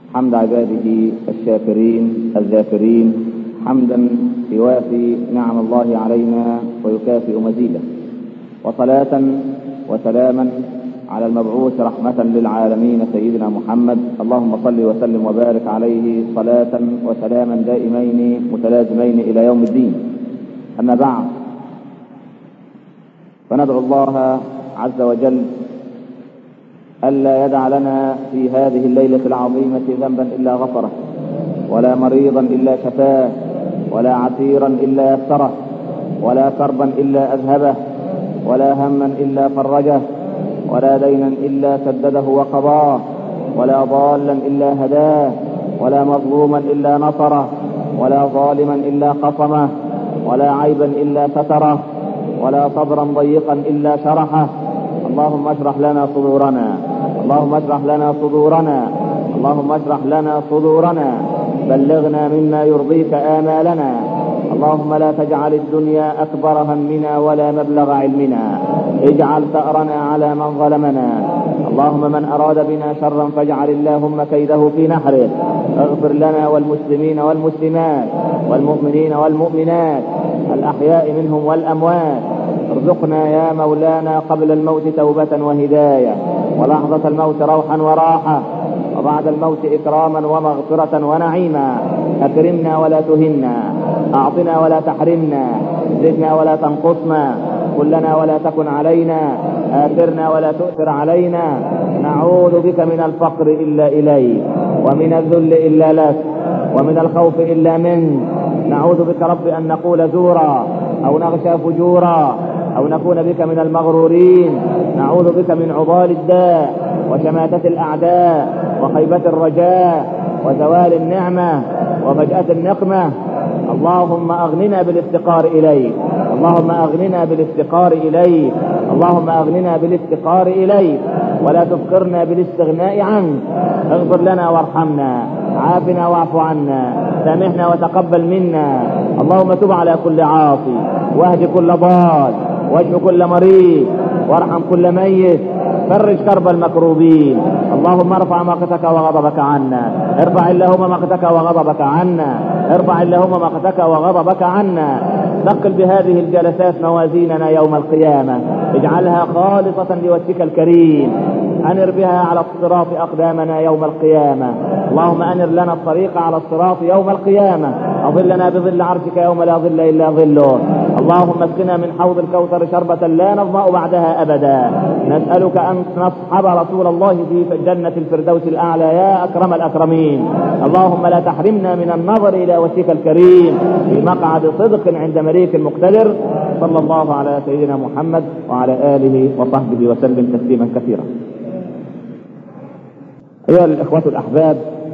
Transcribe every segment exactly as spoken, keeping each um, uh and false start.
حمد عباده الشاكرين الذاكرين، حمدا يوافي نعم الله علينا ويكافئ مزيده، وصلاة وسلاما على المبعوث رحمة للعالمين سيدنا محمد. اللهم صل وسلم وبارك عليه صلاة وسلاما دائمين متلازمين إلى يوم الدين. أما بعد، فندعو الله عز وجل ألا يدع لنا في هذه الليلة العظيمة ذنبا إلا غفره، ولا مريضا إلا شفاه، ولا عسيرا إلا يسره، ولا كربا إلا أذهبه، ولا هما إلا فرجه، ولا دينا إلا سدده وقضاه، ولا ضالا إلا هداه، ولا مظلوما إلا نصره، ولا ظالما إلا قصمه، ولا عيبا إلا ستره، ولا صدرا ضيقا إلا شرحه. اللهم اشرح لنا صدورنا، اللهم اشرح لنا صدورنا، اللهم اشرح لنا صدورنا، بلغنا مما يرضيك آمالنا. اللهم لا تجعل الدنيا أكبر همنا ولا مبلغ علمنا، اجعل ثأرنا على من ظلمنا. اللهم من أراد بنا شرا فاجعل اللهم كيده في نحره. اغفر لنا والمسلمين والمسلمات والمؤمنين والمؤمنات الأحياء منهم والأموات. ارزقنا يا مولانا قبل الموت توبة وهداية، ولحظة الموت روحا وراحة، وبعد الموت إكراما ومغفرة ونعيما. أكرمنا ولا تهنا، أعطنا ولا تحرمنا، زدنا ولا تنقصنا، كلنا ولا تكن علينا، آثرنا ولا تؤثر علينا. نعوذ بك من الفقر إلا إليك، ومن الذل إلا لك، ومن الخوف إلا منك. نعوذ بك رب أن نقول زورا أو نغشى فجورا أو نكون بك من المغرورين. نعوذ بك من عضال الداء وشماتة الأعداء وخيبة الرجاء وزوال النعمة وفجأة النقمة. اللهم أغننا بالافتقار إليك، اللهم أغننا بالافتقار إليك، اللهم أغننا بالافتقار إليك، ولا تفقرنا بالاستغناء عنك. اغفر لنا وارحمنا، عافنا واعف عنا، سامحنا وتقبل منا. اللهم تب على كل عاصي، واهد كل ضال، واشف كل مريض، وارحم كل ميت، فرج كرب المكروبين. اللهم ارفع مقتك وغضبك عنا، ارفع اللهم مقتك وغضبك عنا، ارفع اللهم مقتك وغضبك عنا. ثقل بهذه الجلسات موازيننا يوم القيامة، اجعلها خالصة لوجهك الكريم. أنر بها على الصراط أقدامنا يوم القيامة. اللهم أنر لنا الطريق على الصراط يوم القيامة. أظلنا بظل عرشك يوم لا ظل إلا ظله. اللهم اسقنا من حوض الكوثر شربة لا نظمأ بعدها أبدا. نسألك أن نصحب رسول الله في جنة الفردوس الأعلى يا أكرم الأكرمين. اللهم لا تحرمنا من النظر إلى وجهك الكريم في مقعد صدق عند مليك مقتدر. صلى الله على سيدنا محمد وعلى آله وصحبه وسلم تسليما كثيرا. أيها الإخوة الأحباب،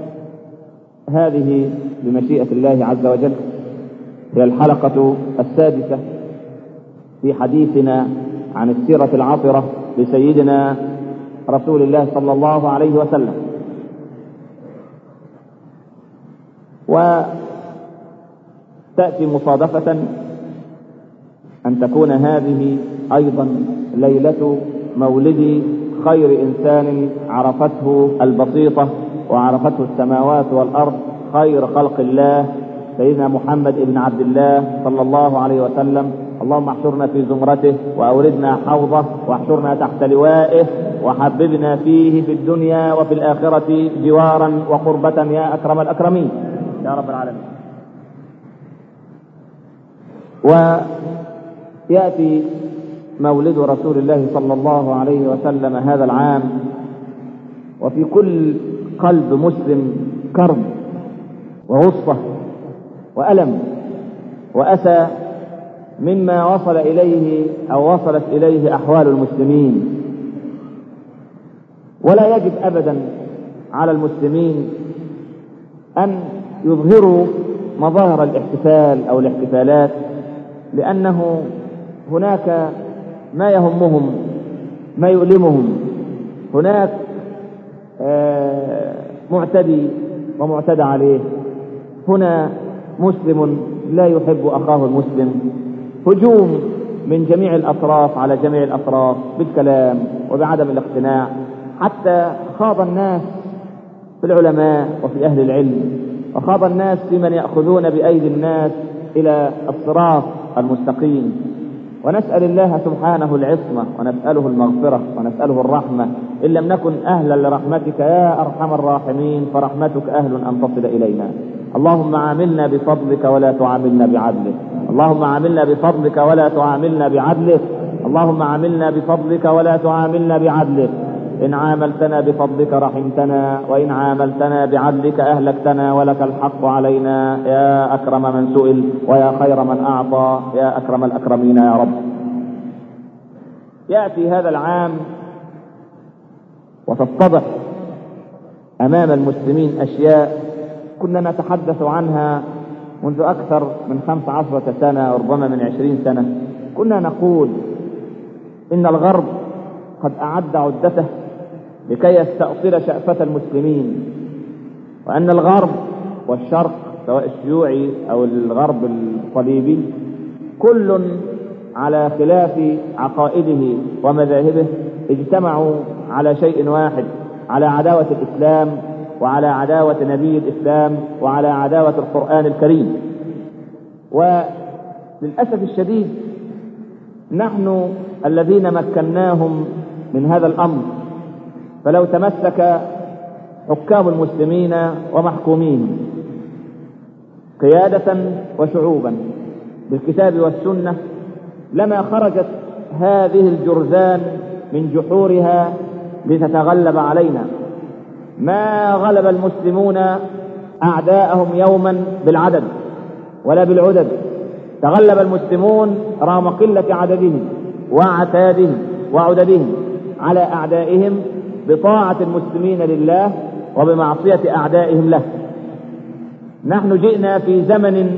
هذه بمشيئة الله عز وجل هي الحلقة السادسة في حديثنا عن السيرة العطرة لسيدنا رسول الله صلى الله عليه وسلم. وتأتي مصادفة أن تكون هذه أيضا ليلة مولد خير إنسان عرفته البسيطة وعرفته السماوات والأرض، خير خلق الله سيدنا محمد ابن عبد الله صلى الله عليه وسلم. اللهم احشرنا في زمرته وأوردنا حوضه واحشرنا تحت لوائه وحببنا فيه في الدنيا وفي الآخرة جوارا وقربة يا أكرم الأكرمين يا رب العالمين. ويأتي مولد رسول الله صلى الله عليه وسلم هذا العام، وفي كل قلب مسلم كرب وغصة وألم وأسى مما وصل إليه أو وصلت إليه أحوال المسلمين. ولا يجب أبدا على المسلمين أن يظهروا مظاهر الاحتفال أو الاحتفالات، لأنه هناك ما يهمهم، ما يؤلمهم. هناك معتدي ومعتدى عليه، هنا مسلم لا يحب أخاه المسلم، هجوم من جميع الأطراف على جميع الأطراف بالكلام وبعدم الاقتناع، حتى خاض الناس في العلماء وفي أهل العلم، وخاض الناس في من يأخذون بأيدي الناس إلى الصراط المستقيم. ونسأل الله سبحانه العصمة، ونسأله المغفرة، ونسأله الرحمة، إن لم نكن أهلا لرحمتك يا أرحم الراحمين، فرحمتك أهل أن تصل إلينا. اللهم عاملنا بفضلك ولا تعاملنا بعدلك، اللهم عاملنا بفضلك ولا تعاملنا بعدلك، اللهم عاملنا بفضلك ولا تعاملنا بعدلك. إن عاملتنا بفضلك رحمتنا، وإن عاملتنا بعدلك أهلكتنا، ولك الحق علينا يا أكرم من سئل ويا خير من أعطى يا أكرم الأكرمين يا رب. يأتي هذا العام وتتضح أمام المسلمين أشياء كنا نتحدث عنها منذ أكثر من خمس عشرة سنة وربما من عشرين سنة. كنا نقول إن الغرب قد أعد عدته لكي يستأصل شأفة المسلمين، وأن الغرب والشرق سواء الشيوعي أو الغرب الصليبي كل على خلاف عقائده ومذاهبه اجتمعوا على شيء واحد، على عداوة الإسلام وعلى عداوة نبي الإسلام وعلى عداوة القرآن الكريم. وللأسف الشديد نحن الذين مكناهم من هذا الأمر، فلو تمسك حكام المسلمين ومحكومين قيادة وشعوبا بالكتاب والسنة لما خرجت هذه الجرذان من جحورها لتتغلب علينا. ما غلب المسلمون أعداءهم يوما بالعدد ولا بالعدد، تغلب المسلمون رغم قلة عددهم وعتادهم وعددهم على أعدائهم بطاعة المسلمين لله وبمعصية أعدائهم له. نحن جئنا في زمن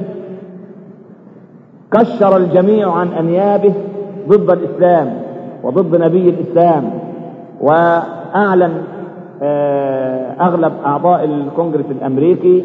كشر الجميع عن أنيابه ضد الإسلام وضد نبي الإسلام، وأعلن أغلب أعضاء الكونغرس الأمريكي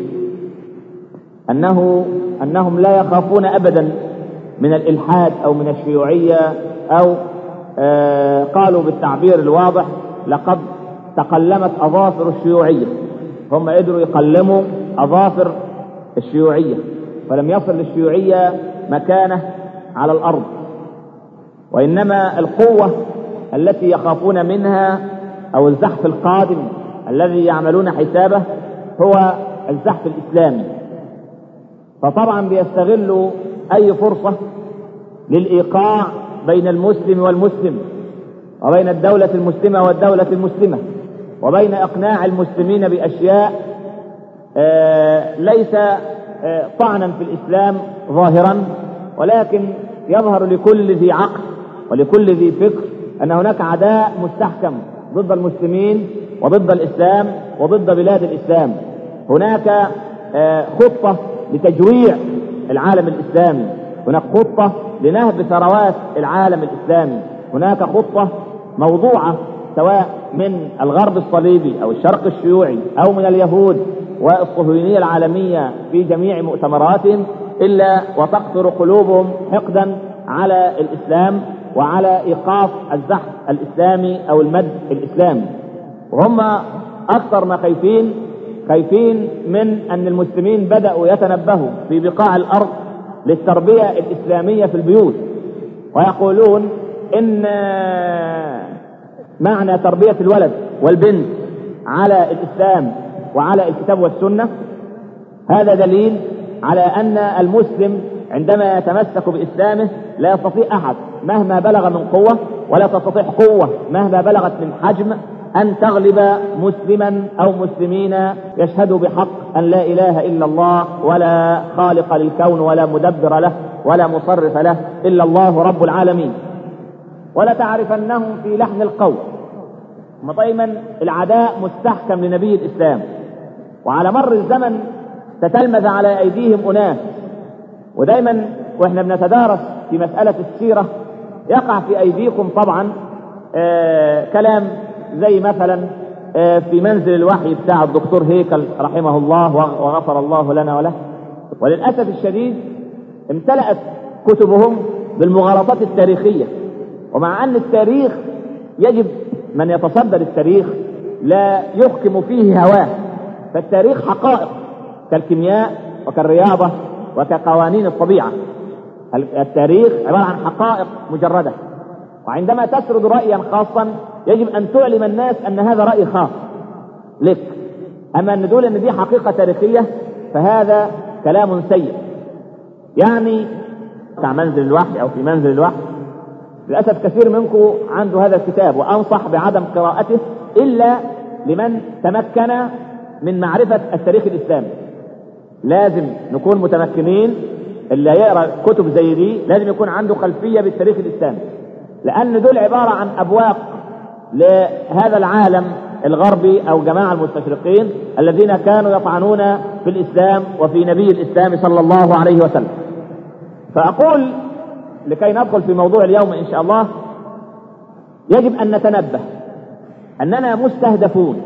أنه أنهم لا يخافون أبدا من الإلحاد أو من الشيوعية، أو قالوا بالتعبير الواضح لقد تقلمت أظافر الشيوعية. هم قدروا يقلموا أظافر الشيوعية، فلم يصل للشيوعية مكانه على الأرض، وإنما القوة التي يخافون منها أو الزحف القادم الذي يعملون حسابه هو الزحف الإسلامي. فطبعا بيستغلوا أي فرصة للإيقاع بين المسلم والمسلم، وبين الدولة المسلمة والدولة المسلمة، وبين إقناع المسلمين بأشياء آه ليس آه طعنا في الإسلام ظاهرا، ولكن يظهر لكل ذي عقل ولكل ذي فكر أن هناك عداء مستحكم ضد المسلمين وضد الإسلام وضد بلاد الإسلام. هناك آه خطة لتجويع العالم الإسلامي، هناك خطة لنهب ثروات العالم الإسلامي، هناك خطة موضوعة سواء من الغرب الصليبي أو الشرق الشيوعي أو من اليهود والصهيونية العالمية في جميع مؤتمراتهم، إلا وتقطر قلوبهم حقدا على الإسلام وعلى إيقاف الزحف الإسلامي أو المد الإسلامي. وهم أكثر ما خايفين خايفين من أن المسلمين بدأوا يتنبهوا في بقاع الأرض للتربية الإسلامية في البيوت، ويقولون إن معنى تربية الولد والبنت على الإسلام وعلى الكتاب والسنة هذا دليل على أن المسلم عندما يتمسك بإسلامه لا يستطيع أحد مهما بلغ من قوة، ولا تستطيع قوة مهما بلغت من حجم أن تغلب مسلما أو مسلمين يشهدوا بحق أن لا إله إلا الله، ولا خالق للكون ولا مدبر له ولا مصرف له إلا الله رب العالمين. ولا تعرفنهم في لحن القول. دائما العداء مستحكم لنبي الإسلام، وعلى مر الزمن تتلمذ على أيديهم أناس. ودائما وإحنا بنتدارس في مسألة السيرة يقع في أيديكم طبعا آه كلام زي مثلا آه في منزل الوحي بتاع الدكتور هيكل رحمه الله وغفر الله لنا وله. وللأسف الشديد امتلأت كتبهم بالمغالطات التاريخية، ومع أن التاريخ يجب من يتصدر التاريخ لا يحكم فيه هواه، فالتاريخ حقائق كالكيمياء وكالرياضة وكقوانين الطبيعة. التاريخ عبارة عن حقائق مجردة، وعندما تسرد رأيا خاصا يجب أن تعلم الناس أن هذا رأي خاص لك. أما أن نقول أن دي حقيقة تاريخية فهذا كلام سيء. يعني بتاع منزل الوحي أو في منزل الوحي، للأسف كثير منكم عنده هذا الكتاب، وأنصح بعدم قراءته إلا لمن تمكن من معرفة التاريخ الإسلامي. لازم نكون متمكنين، اللي يقرأ كتب زي دي لازم يكون عنده خلفية بالتاريخ الإسلامي، لأن دول عبارة عن أبواق لهذا العالم الغربي أو جماعة المستشرقين الذين كانوا يطعنون في الإسلام وفي نبي الإسلام صلى الله عليه وسلم. فأقول لكي ندخل في موضوع اليوم إن شاء الله، يجب أن نتنبه أننا مستهدفون،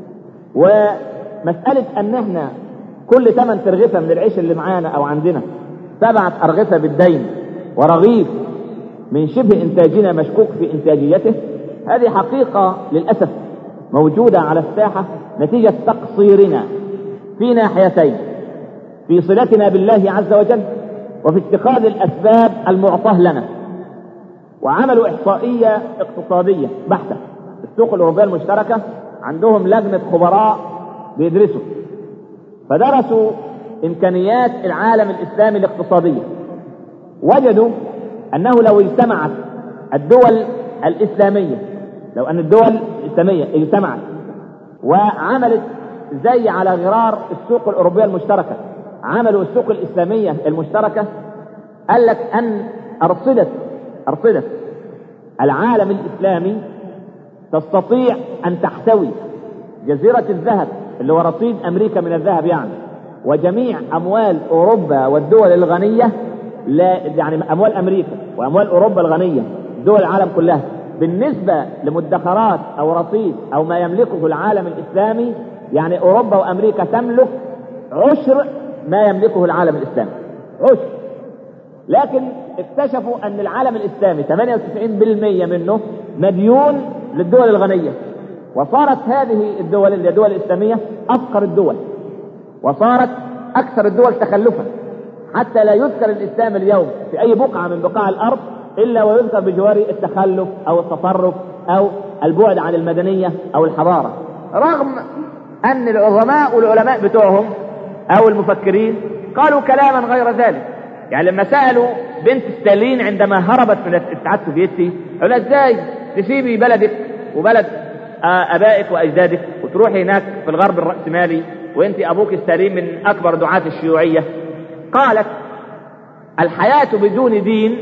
ومسألة أن احنا كل ثمن ترغفة من العيش اللي معانا أو عندنا سبعة أرغفة بالدين ورغيف من شبه إنتاجنا مشكوك في إنتاجيته، هذه حقيقة للأسف موجودة على الساحة نتيجة تقصيرنا في ناحيتين: في صلتنا بالله عز وجل، وفي اتخاذ الأسباب المعطاة لنا. وعملوا إحصائية اقتصادية بحتة. السوق الأوروبية المشتركة عندهم لجنة خبراء بيدرسوا، فدرسوا إمكانيات العالم الإسلامي الاقتصادية، وجدوا أنه لو اجتمعت الدول الإسلامية، لو أن الدول الإسلامية اجتمعت وعملت زي على غرار السوق الأوروبية المشتركة، عملوا السوق الإسلامية المشتركة، قال لك أن أرصدة أرصدة العالم الإسلامي تستطيع أن تحتوي جزيرة الذهب اللي هو رصيد أمريكا من الذهب يعني، وجميع أموال أوروبا والدول الغنية، لا يعني أموال أمريكا وأموال أوروبا الغنية، دول العالم كلها بالنسبة لمدخرات أو رصيد أو ما يملكه العالم الإسلامي، يعني أوروبا وأمريكا تملك عشر ما يملكه العالم الإسلامي، عشر. لكن اكتشفوا أن العالم الإسلامي ثمانية وتسعين بالمئة منه مديون للدول الغنية، وصارت هذه الدول اللي الدول الإسلامية أفقر الدول، وصارت أكثر الدول تخلفا، حتى لا يذكر الإسلام اليوم في أي بقعة من بقاع الأرض إلا ويذكر بجوار التخلف أو التطرف أو البعد عن المدنية أو الحضارة، رغم أن العظماء والعلماء بتوعهم أو المفكرين قالوا كلاما غير ذلك. يعني لما سألوا بنت ستالين عندما هربت من الاتحاد السوفيتي، قالوا ازاي تسيبي بلدك وبلد ابائك واجدادك وتروحي هناك في الغرب الرأسمالي وانت ابوك ستالين من اكبر دعاة الشيوعية؟ قالت: الحياة بدون دين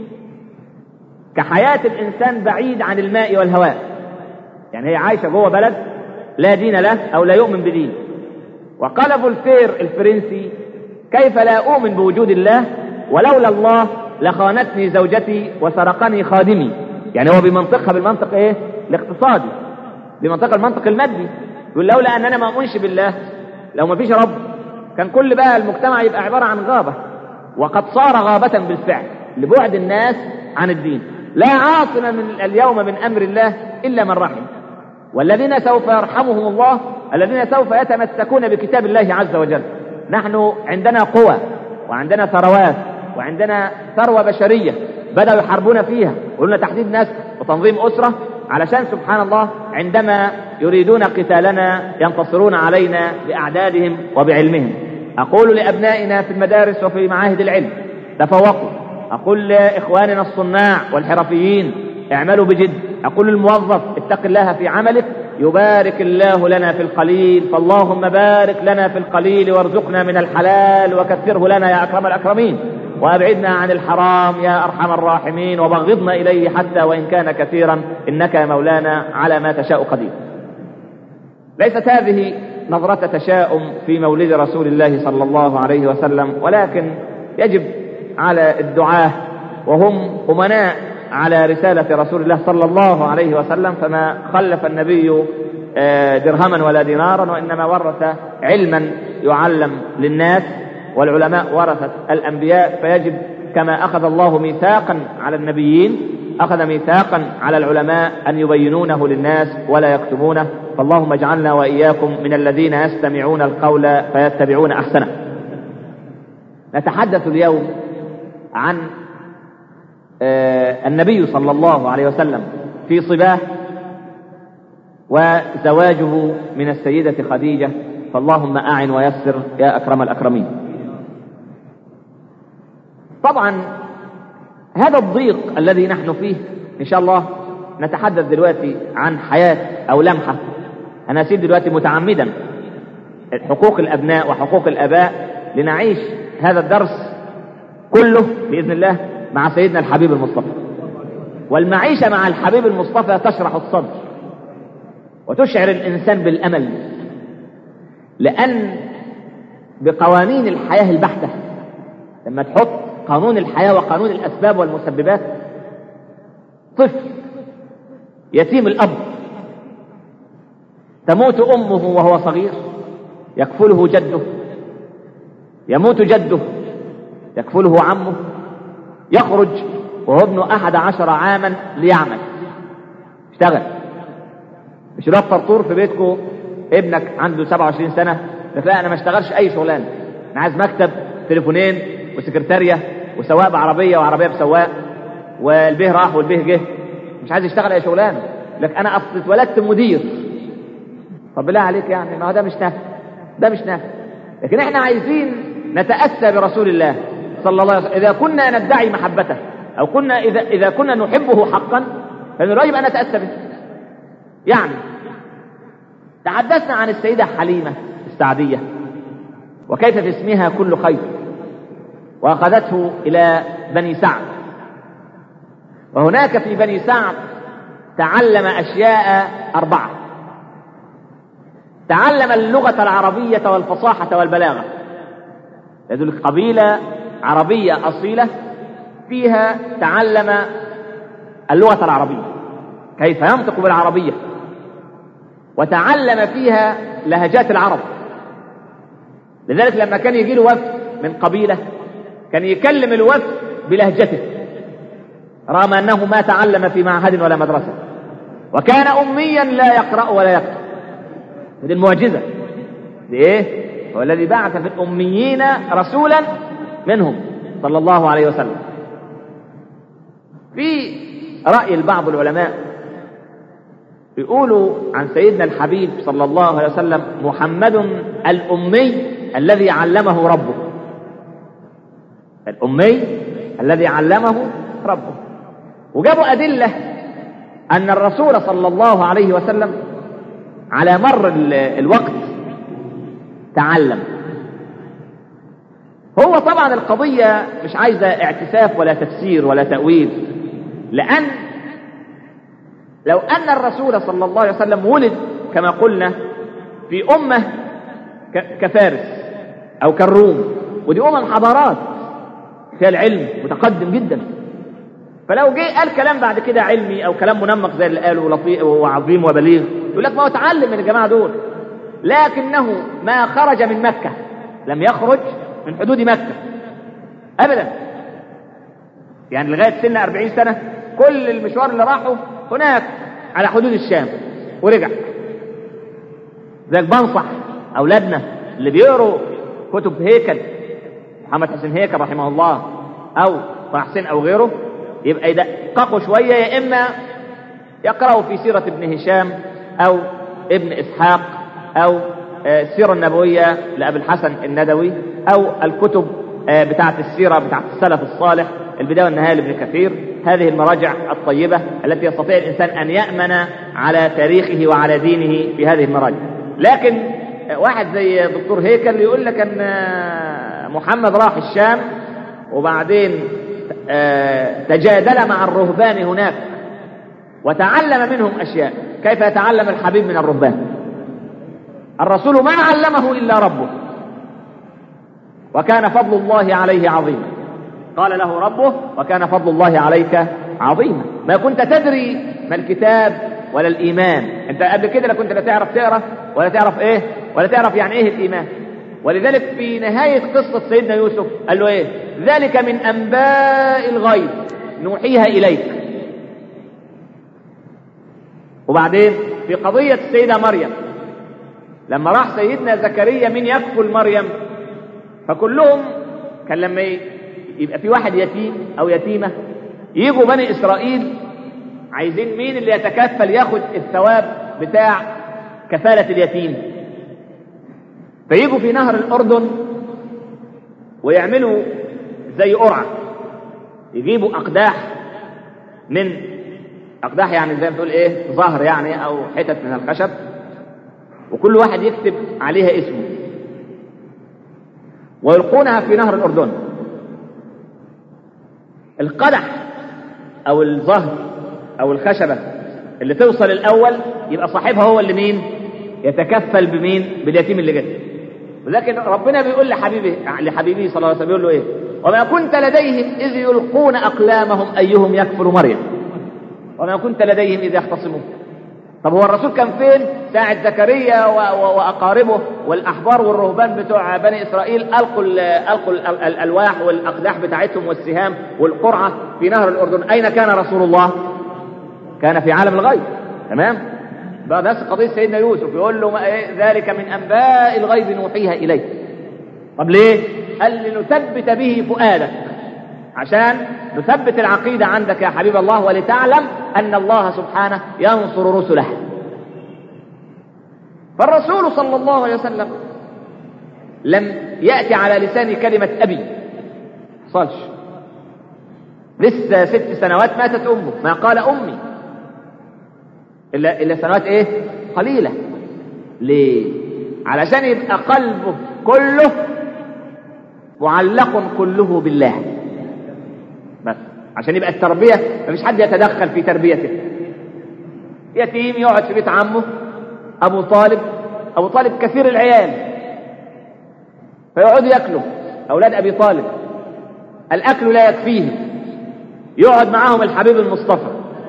كحياة الانسان بعيد عن الماء والهواء. يعني هي عايشة جوه بلد لا دين له او لا يؤمن بدين. وقال فولتير الفرنسي: كيف لا أؤمن بوجود الله ولولا الله لخانتني زوجتي وسرقني خادمي. يعني هو بمنطقها بالمنطق ايه الاقتصادي، بمنطق المنطق المادي، يقول لولا أننا ما أؤمنش بالله، لو ما فيش رب كان كل بقى المجتمع يبقى عبارة عن غابة، وقد صار غابة بالفعل لبعد الناس عن الدين. لا عاصم من اليوم من أمر الله إلا من رحم، والذين سوف يرحمهم الله الذين سوف يتمسكون بكتاب الله عز وجل. نحن عندنا قوى وعندنا ثروات وعندنا ثروة بشرية بدأوا يحاربون فيها، وقلنا تحديد نسل وتنظيم أسرة، علشان سبحان الله عندما يريدون قتالنا ينتصرون علينا بأعدادهم وبعلمهم. أقول لأبنائنا في المدارس وفي معاهد العلم: تفوقوا. أقول لإخواننا الصناع والحرفيين: اعملوا بجد. أقول للموظف: اتق الله في عملك يبارك الله لنا في القليل، فاللهم بارك لنا في القليل وارزقنا من الحلال وكثره لنا يا أكرم الأكرمين، وأبعدنا عن الحرام يا أرحم الراحمين، وبغضنا إليه حتى وإن كان كثيرا، إنك يا مولانا على ما تشاء قدير. ليست هذه نظرة تشاؤم في مولد رسول الله صلى الله عليه وسلم، ولكن يجب على الدعاة وهم أمناء على رسالة رسول الله صلى الله عليه وسلم، فما خلف النبي درهما ولا دينارا، وإنما ورث علما يعلم للناس، والعلماء ورثة الأنبياء. فيجب كما أخذ الله ميثاقا على النبيين أخذ ميثاقا على العلماء أن يبينونه للناس ولا يكتمونه. فاللهم اجعلنا وإياكم من الذين يستمعون القول فيتبعون أحسنه. نتحدث اليوم عن النبي صلى الله عليه وسلم في صباه وزواجه من السيدة خديجة، فاللهم أعن ويسر يا أكرم الأكرمين. طبعا هذا الضيق الذي نحن فيه إن شاء الله نتحدث دلوقتي عن حياة أو لمحة. أنا أسيب دلوقتي متعمدا حقوق الأبناء وحقوق الآباء لنعيش هذا الدرس كله بإذن الله مع سيدنا الحبيب المصطفى. والمعيشة مع الحبيب المصطفى تشرح الصدر وتشعر الإنسان بالأمل، لأن بقوانين الحياة البحتة لما تحط قانون الحياة وقانون الأسباب والمسببات، طفل يتيم الأب تموت أمه وهو صغير يكفله جده، يموت جده يكفله عمه، يخرج وهو ابن أحد عشر عاما ليعمل اشتغل. مش الواد طرطور في بيتكم ابنك عنده سبعة وعشرين سنة لا أنا ما اشتغلش أي شغلان، أنا عايز مكتب تليفونين وسكرتارية وسواق بعربية وعربية بسواق والبيه راح والبيه جه، مش عايز يشتغل أي شغلان. لك أنا أصل اتولدت مدير. طب بالله عليك يعني ما هو ده مش نافع، ده مش نافع. لكن احنا عايزين نتأسى برسول الله صلى الله عليه وسلم. إذا كنا ندعي محبته أو كنا إذا, إذا كنا نحبه حقا فإنه يجب أن نتأسى به. يعني تحدثنا عن السيدة حليمة السعدية وكيف في اسمها كل خير، وأخذته إلى بني سعد، وهناك في بني سعد تعلم أشياء أربعة. تعلم اللغة العربية والفصاحة والبلاغة، يدل قبيلة عربية أصيلة فيها تعلم اللغة العربية كيف ينطق بالعربية، وتعلم فيها لهجات العرب. لذلك لما كان يجي له وفد من قبيلة كان يكلم الوفد بلهجته رغم أنه ما تعلم في معهد ولا مدرسة، وكان أميا لا يقرأ ولا يكتب. هذه المعجزة دي ايه؟ هو الذي بعث في الأميين رسولا منهم صلى الله عليه وسلم. في رأي البعض العلماء يقولوا عن سيدنا الحبيب صلى الله عليه وسلم محمد الأمي الذي علمه ربه. الأمي الذي علمه ربه. وجابوا أدلة أن الرسول صلى الله عليه وسلم على مر الوقت تعلم. هو طبعا القضية مش عايزة اعتساف ولا تفسير ولا تأويل، لأن لو أن الرسول صلى الله عليه وسلم ولد كما قلنا في أمة كفارس أو كالروم، ودي أمم حضارات فيها العلم متقدم جدا، فلو جه قال كلام بعد كده علمي أو كلام منمق زي اللي قاله لطيف وعظيم وبليغ يقول لك ما هو اتعلم من الجماعة دول، لكنه ما خرج من مكة، لم يخرج من حدود مكة أبدا. يعني لغاية سن أربعين سنة كل المشوار اللي راحه هناك على حدود الشام ورجع. ذلك بنصح أولادنا اللي بيقروا كتب هيكل محمد حسين هيكل رحمه الله أو طه حسين أو غيره يبقى يدققوا شوية، يا إما يقرأوا في سيرة ابن هشام أو ابن إسحاق أو السيرة النبوية لأبي الحسن الندوي أو الكتب بتاعة السيرة بتاعة السلف الصالح البداية والنهاية لابن كثير. هذه المراجع الطيبة التي يستطيع الإنسان أن يأمن على تاريخه وعلى دينه في هذه المراجع. لكن واحد زي دكتور هيكل يقول لك أن محمد راح الشام وبعدين تجادل مع الرهبان هناك وتعلم منهم أشياء. كيف يتعلم الحبيب من الرهبان؟ الرسول ما علمه إلا ربه، وكان فضل الله عليه عظيما. قال له ربه وكان فضل الله عليك عظيما. ما كنت تدري ما الكتاب ولا الإيمان، انت قبل كده لا كنت لا تعرف تقرأ ولا تعرف ايه ولا تعرف يعني ايه الإيمان. ولذلك في نهاية قصة سيدنا يوسف قال له ايه؟ ذلك من أنباء الغيب نوحيها إليك. وبعدين في في قضية السيدة مريم لما راح سيدنا زكريا من يكفل مريم، فكلهم كان لما يبقى في واحد يتيم او يتيمة يجوا بني اسرائيل عايزين مين اللي يتكفل ياخد الثواب بتاع كفالة اليتيم، فيجوا في نهر الاردن ويعملوا زي قرعة، يجيبوا اقداح من اقداح يعني زي ما تقول ايه ظهر يعني او حتت من الخشب، وكل واحد يكتب عليها اسمه ويلقونها في نهر الاردن. القدح او الظهر او الخشبة اللي توصل الاول يبقى صاحبها هو اللي مين يتكفل بمين باليتيم اللي جت. ولكن ربنا بيقول لحبيبه لحبيبه صلى الله عليه وسلم بيقول له ايه؟ وما كنت لديهم اذ يلقون اقلامهم ايهم يكفل مريم وما كنت لديهم اذ يختصمون. طب هو الرسول كان فين ساعة زكريا واقاربه والاحبار والرهبان بتوع بني اسرائيل القوا القوا الالواح والاقداح بتاعتهم والسهام والقرعة في نهر الاردن؟ اين كان رسول الله؟ كان في عالم الغيب. تمام. بقى نفس قضية سيدنا يوسف يقول له ذلك من انباء الغيب نوحيها اليك. طب ليه؟ قال لنثبت به فؤادك، عشان نثبت العقيدة عندك يا حبيب الله، ولتعلم أن الله سبحانه ينصر رسله. فالرسول صلى الله عليه وسلم لم يأتي على لسان كلمة أبي، صالش لسه ست سنوات ماتت أمه، ما قال أمي إلا, إلا سنوات إيه قليلة. ليه؟ علشان يبقى قلبه كله معلق كله بالله، بس عشان يبقى التربية مفيش حد يتدخل في تربيته. يتيم يقعد في بيت عمه أبو طالب، أبو طالب كثير العيال فيقعدوا يأكلوا أولاد أبي طالب، الأكل لا يكفيهم، يقعد معاهم الحبيب المصطفى،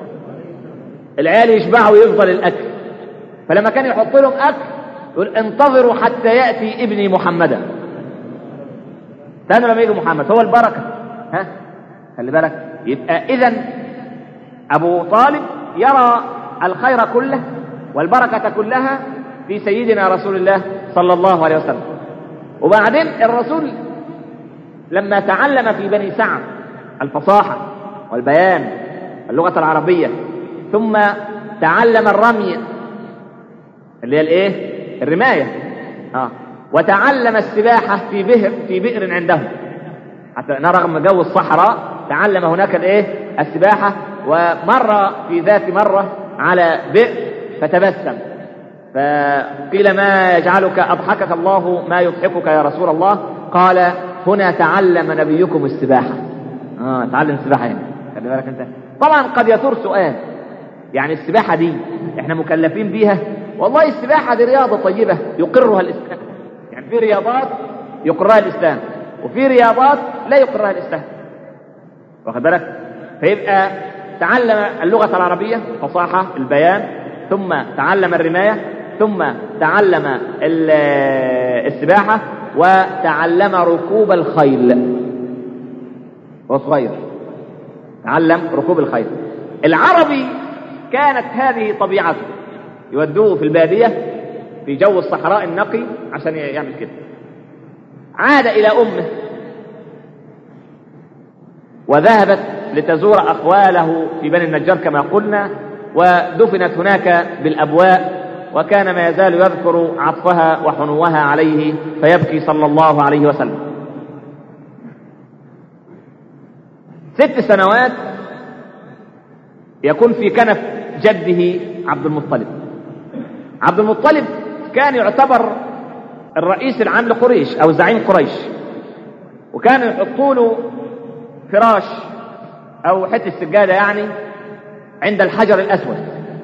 العيال يشبعوا ويفضل الأكل. فلما كان يحط لهم أكل يقول انتظروا حتى يأتي ابني محمدا، تاني لما يجي محمد هو البركة. ها خلي بالك. يبقى إذن أبو طالب يرى الخير كله والبركة كلها في سيدنا رسول الله صلى الله عليه وسلم. وبعدين الرسول لما تعلم في بني سعد الفصاحة والبيان اللغة العربية، ثم تعلم الرمي اللي هي الايه الرماية، آه. وتعلم السباحة في بئر في بئر عنده، حتى رغم جو الصحراء تعلم هناك الايه السباحة. ومر في ذات مرة على بئر فتبسم، فقيل ما يجعلك أضحكك الله ما يضحكك يا رسول الله؟ قال هنا تعلم نبيكم السباحة. اه تعلم السباحة هنا. خلي بالك انت. طبعا قد يثور سؤال، يعني السباحة دي احنا مكلفين بيها؟ والله السباحة دي رياضة طيبة يقرها الإسلام، يعني في رياضات يقرها الإسلام وفي رياضات لا يقرها الإسلام، واخد بالك؟ فيبقى تعلم اللغة العربية الفصاحة البيان، ثم تعلم الرماية، ثم تعلم السباحة، وتعلم ركوب الخيل وصغير، تعلم ركوب الخيل. العربي كانت هذه طبيعته، يودوه في البادية في جو الصحراء النقي عشان يعمل كده. عاد إلى أمه وذهبت لتزور أخواله في بني النجار كما قلنا، ودفنت هناك بالأبواء، وكان ما يزال يذكر عطفها وحنوها عليه فيبكي صلى الله عليه وسلم. ست سنوات يكون في كنف جده عبد المطلب. عبد المطلب كان يعتبر الرئيس العام لقريش أو زعيم قريش، وكانوا يحطوا له فراش أو حتة السجادة يعني عند الحجر الأسود،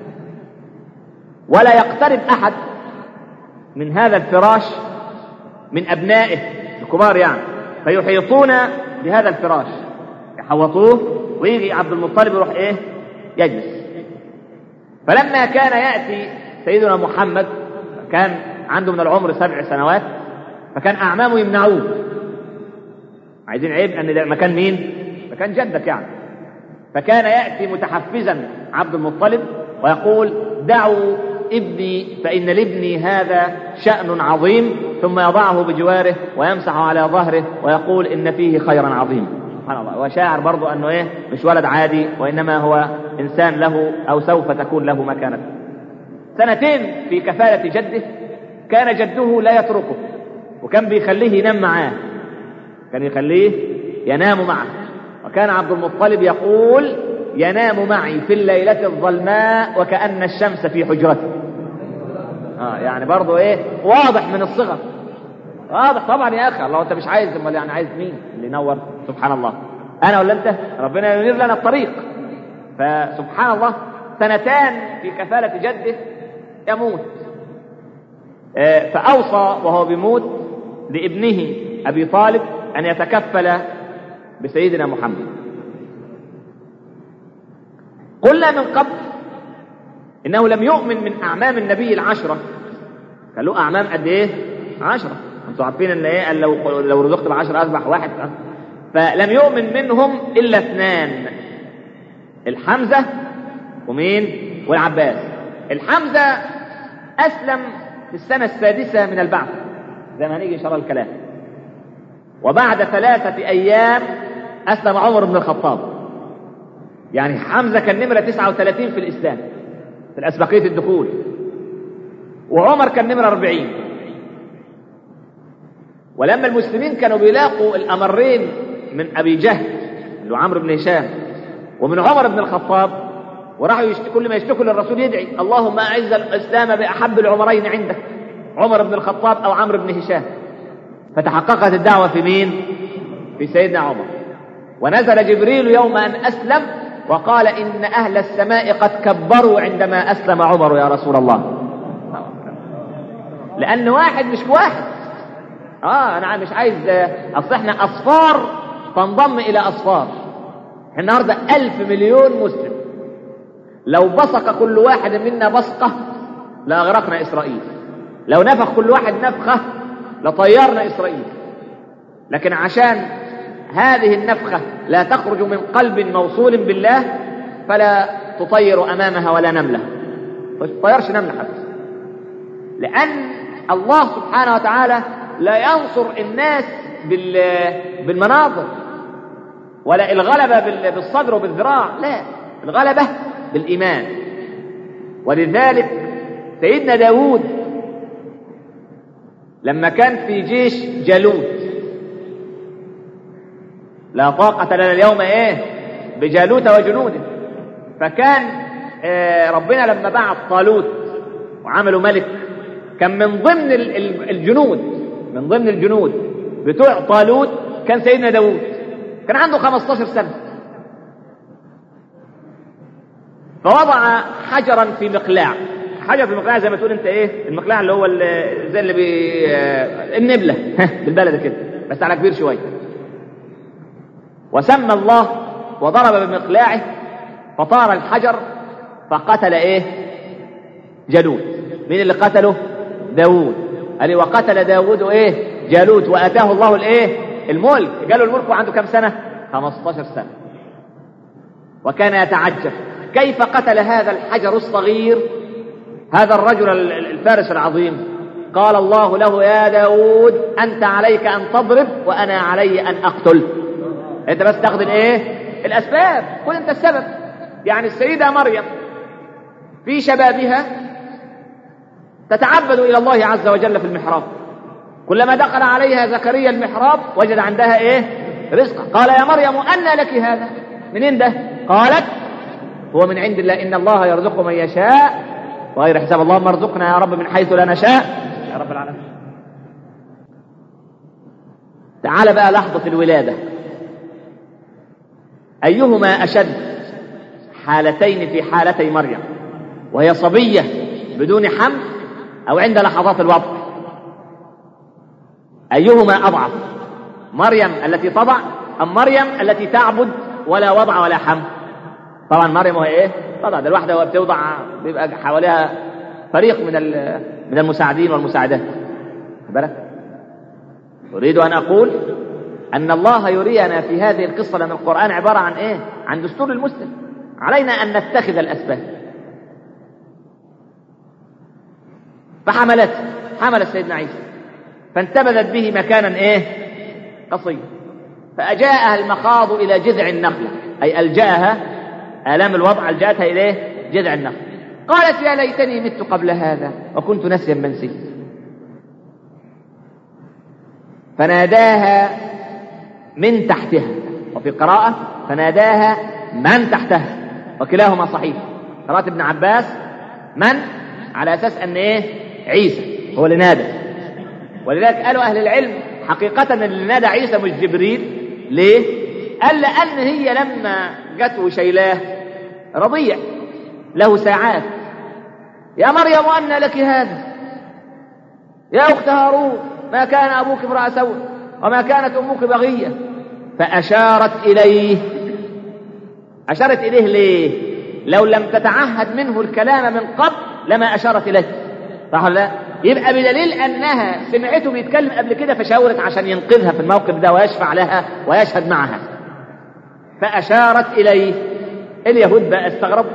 ولا يقترب أحد من هذا الفراش من أبنائه الكبار يعني، فيحيطون بهذا الفراش يحوطوه، ويجي عبد المطلب يروح إيه يجلس. فلما كان يأتي سيدنا محمد كان عنده من العمر سبع سنوات، فكان أعمامه يمنعوه، عايزين عيب أن ده مكان مين؟ مكان جدك يعني. فكان يأتي متحفزا عبد المطلب ويقول دعوا ابني فإن لابني هذا شأن عظيم، ثم يضعه بجواره ويمسح على ظهره ويقول إن فيه خيرا عظيم. سبحان الله. وشاعر برضو أنه إيه مش ولد عادي، وإنما هو إنسان له أو سوف تكون له مكانة. سنتين في كفالة جده، كان جده لا يتركه، وكان بيخليه ينام معاه، كان يخليه ينام معه. وكان عبد المطلب يقول: ينام معي في الليلة الظلماء وكأن الشمس في حجرته. آه يعني برضو ايه واضح من الصغر، واضح طبعا يا اخي. الله انت مش عايز، امال يعني عايز مين اللي ينور؟ سبحان الله. انا ولا انت؟ ربنا ينير لنا الطريق. فسبحان الله، سنتان في كفالة جده يموت. آه فأوصى وهو بيموت لابنه أبي طالب أن يتكفل بسيدنا محمد. قلنا من قبل إنه لم يؤمن من أعمام النبي العشرة. كان له أعمام قد إيه؟ عشرة. أنتوا عارفين إن إيه؟ لو لو رزقت بعشرة أصبح واحد. فلم يؤمن منهم إلا اثنان: الحمزة ومين؟ والعباس. الحمزة أسلم في السنة السادسة من البعث، زي ما هنيجي إن شاء الله الكلام. وبعد ثلاثة أيام أسلم عمر بن الخطاب. يعني حمزة كان نمرة تسعة وثلاثين في الإسلام في الأسبقية الدخول، وعمر كان نمرة أربعين. ولما المسلمين كانوا بيلاقوا الأمرين من أبي جهل اللي هو عمرو بن هشام ومن عمر بن الخطاب، وراحوا يشتكوا، كل ما يشتكوا للرسول يدعي: اللهم أعز الإسلام بأحب العمرين عندك، عمر بن الخطاب أو عمرو بن هشام. فتحققت الدعوة في مين؟ في سيدنا عمر. ونزل جبريل يوم أن أسلم وقال: إن أهل السماء قد كبروا عندما أسلم عمر يا رسول الله. لأن واحد مش واحد. آه أنا مش عايز أصل إحنا أصفار تنضم إلى أصفار. إحنا النهاردة ألف مليون مسلم، لو بصق كل واحد منا بصقة لأغرقنا إسرائيل، لو نفخ كل واحد نفخة لطيرنا إسرائيل. لكن عشان هذه النفخة لا تخرج من قلب موصول بالله فلا تطير أمامها ولا نملة، ما تطيرش نملة حتى، لأن الله سبحانه وتعالى لا ينصر الناس بالمناظر ولا الغلبة بالصدر وبالذراع، لا، الغلبة بالإيمان. ولذلك سيدنا داود لما كان في جيش جالوت: لا طاقة لنا اليوم ايه بجالوت وجنوده. فكان آه ربنا لما بعث طالوت وعملوا ملك، كان من ضمن الجنود من ضمن الجنود بتوع طالوت كان سيدنا داود، كان عنده خمسة عشر سنة. فوضع حجرا في مقلاع. حجر في المقلاع زي ما تقول انت ايه المقلاع اللي هو زي اللي بي النبلة بالبلد كده، بس على كبير شوية. وسمى الله وضرب بمقلاعه فطار الحجر فقتل ايه جالوت. مين اللي قتله؟ داود. قال: وقتل داود ايه جالوت واتاه الله الايه الملك. قالوا الملك وعنده كم سنة؟ خمسة عشر سنة. وكان يتعجب كيف قتل هذا الحجر الصغير هذا الرجل الفارس العظيم. قال الله له: يا داود أنت عليك أن تضرب وأنا علي أن أقتل. أنت بس تاخذ الايه الأسباب، قل أنت السبب. يعني السيدة مريم في شبابها تتعبد إلى الله عز وجل في المحراب، كلما دخل عليها زكريا المحراب وجد عندها ايه رزقا. قال: يا مريم أنى لك هذا؟ منين ده؟ قالت: هو من عند الله، إن الله يرزق من يشاء وغير حساب. اللهم ارزقنا يا رب من حيث لا نشاء يا رب العالمين. تعال بقى لحظة الولادة، أيهما أشد حالتين في حالتي مريم وهي صبية بدون حمل أو عند لحظات الوضع؟ أيهما أضعف، مريم التي تضع أم مريم التي تعبد ولا وضع ولا حمل؟ طبعا مريم وهي ايه طبعا ده الواحدة وهي بتوضع بيبقى حواليها فريق من من المساعدين والمساعدات. بالك أريد أن أقول أن الله يرينا في هذه القصة، لأن القرآن عبارة عن إيه؟ عن دستور المسلم. علينا أن نتخذ الأسباب. فحملته، حملت سيدنا عيسى فانتبذت به مكانا ايه قصيا، فأجاءها المخاض إلى جذع النخلة، أي ألجأها آلام الوضع ألجأتها إليه جذع النخلة. قالت يا ليتني مت قبل هذا وكنت نسيا منسيا. فناداها من تحتها، وفي قراءة فناداها من تحتها، وكلاهما صحيح. قراءة ابن عباس من على أساس أن إيه عيسى هو اللي نادى، ولذلك قالوا أهل العلم حقيقة اللي نادى عيسى مش جبريل. ليه؟ قال لأن هي لما جت وشيلاه رضيع له ساعات، يا مريم أنى لك هذا يا أخت هارون ما كان أبوك امرأ سوء وما كانت أمك بغية. فأشارت إليه. أشارت إليه ليه؟ لو لم تتعهد منه الكلام من قبل لما أشارت إليه، صح ولا لا؟ يبقى بدليل أنها سمعته بيتكلم قبل كده فشاورت عشان ينقذها في الموقف ده ويشفع لها ويشهد معها. فأشارت إليه. اليهود بقى استغربوا،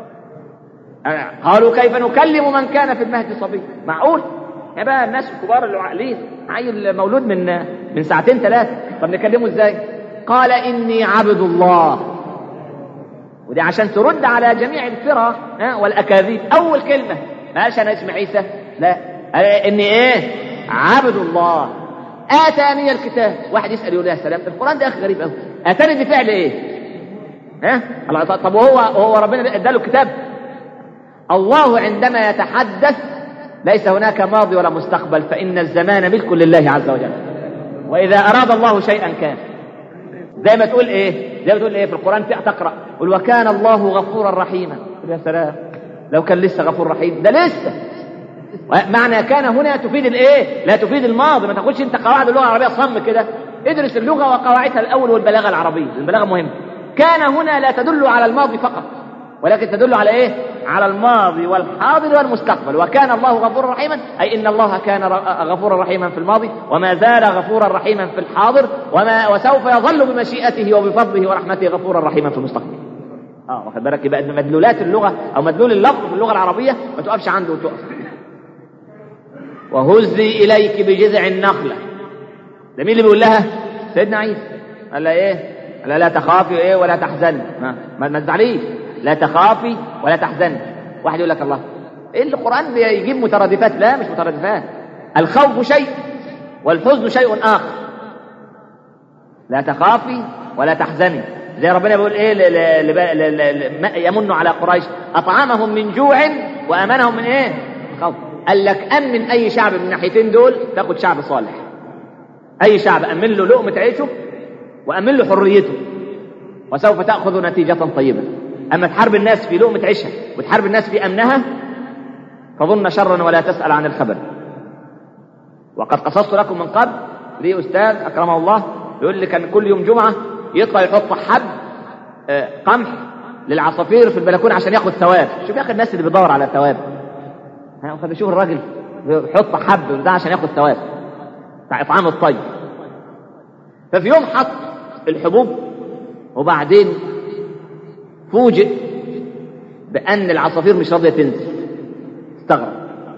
قالوا كيف نكلم من كان في المهد صبي؟ معقول يا بقى الناس الكبار اللي عاقلين عيل مولود من من ساعتين ثلاثة، طب نكلمه ازاي؟ قال إني عبد الله. ودي عشان ترد على جميع الفرق والأكاذيب. أول كلمة ما قالش أنا اسمي عيسى، لا، إني إيه عبد الله آتاني الكتاب. واحد يسأل يقول يا سلام القرآن ده أخي غريب أوي، آتاني دي فعل إيه؟ ها؟ طب وهو هو ربنا اداله الكتاب؟ الله عندما يتحدث ليس هناك ماضي ولا مستقبل، فإن الزمان ملك لله عز وجل، وإذا أراد الله شيئا كان. زي ما تقول إيه؟ زي ما تقول إيه في القرآن تقرأ قل وكان الله غفورا رحيما. يا سلام لو كان لسه غفور رحيم، ده لسه. معنى كان هنا تفيد الإيه؟ لا تفيد الماضي. ما تاخدش أنت قواعد اللغة العربية صم كده، ادرس اللغة وقواعدها الأول والبلاغة العربية. البلاغة مهمة. كان هنا لا تدل على الماضي فقط، ولكن تدل على ايه؟ على الماضي والحاضر والمستقبل. وكان الله غفورا رحيما، اي ان الله كان غفورا رحيما في الماضي وما زال غفورا رحيما في الحاضر، وما وسوف يظل بمشيئته وبفضله ورحمته غفورا رحيما في المستقبل. اه واخد بالك؟ يبقى مدلولات اللغه او مدلول اللفظ في اللغه العربيه ما تقفش عنده وتقف. وهزي اليك بجذع النخله. ده مين اللي بيقول لها؟ سيدنا عيسى. قال لها ايه؟ قال لها لا تخافي ايه ولا تحزني، ما ما تزعليش، لا تخافي ولا تحزني. واحد يقول لك الله ايه القرآن بيجيب مترادفات؟ لا مش مترادفات. الخوف شيء والحزن شيء آخر. لا تخافي ولا تحزني، زي ربنا بيقول ايه ل ل ل يمن على قريش أطعمهم من جوع وأمنهم من ايه؟ خوف. قال لك أمن أي شعب من الناحيتين دول تاخد شعب صالح. أي شعب أمن له لقمة عيشه وأمن له حريته وسوف تأخذ نتيجة طيبة. أما تحارب الناس في لقمة عيشها وتحارب الناس في أمنها فظن شرا ولا تسأل عن الخبر. وقد قصصت لكم من قبل، لي أستاذ أكرمه الله يقول لي كان كل يوم جمعة يطلع يحط حب قمح للعصافير في البلكونة عشان ياخد ثواب. شوف يا أخي الناس اللي بيدور على ثواب، شوف الراجل يحط حب ده عشان ياخد ثواب بتاع إطعام الطيب. ففي يوم حط الحبوب وبعدين فوجئ بأن العصافير مش راضية تنزل. استغرب،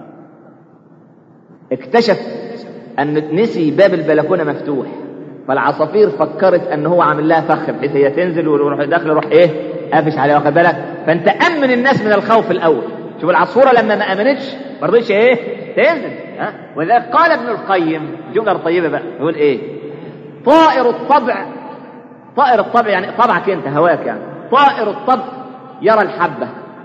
اكتشف أن نسي باب البلكونة مفتوح، فالعصافير فكرت أن هو عامل لها فخ بحيث هي تنزل ويروح داخل يروح إيه قافش عليها. واخد بالك؟ فأنت أمن الناس من الخوف الأول. شوف العصفورة لما ما أمنتش ما رضيتش إيه تنزل. ها؟ ولذلك قال ابن القيم جملة طيبة بقى يقول إيه؟ طائر الطبع، طائر الطبع يعني طبعك أنت هواك، يعني طائر الطبع يرى الحبة،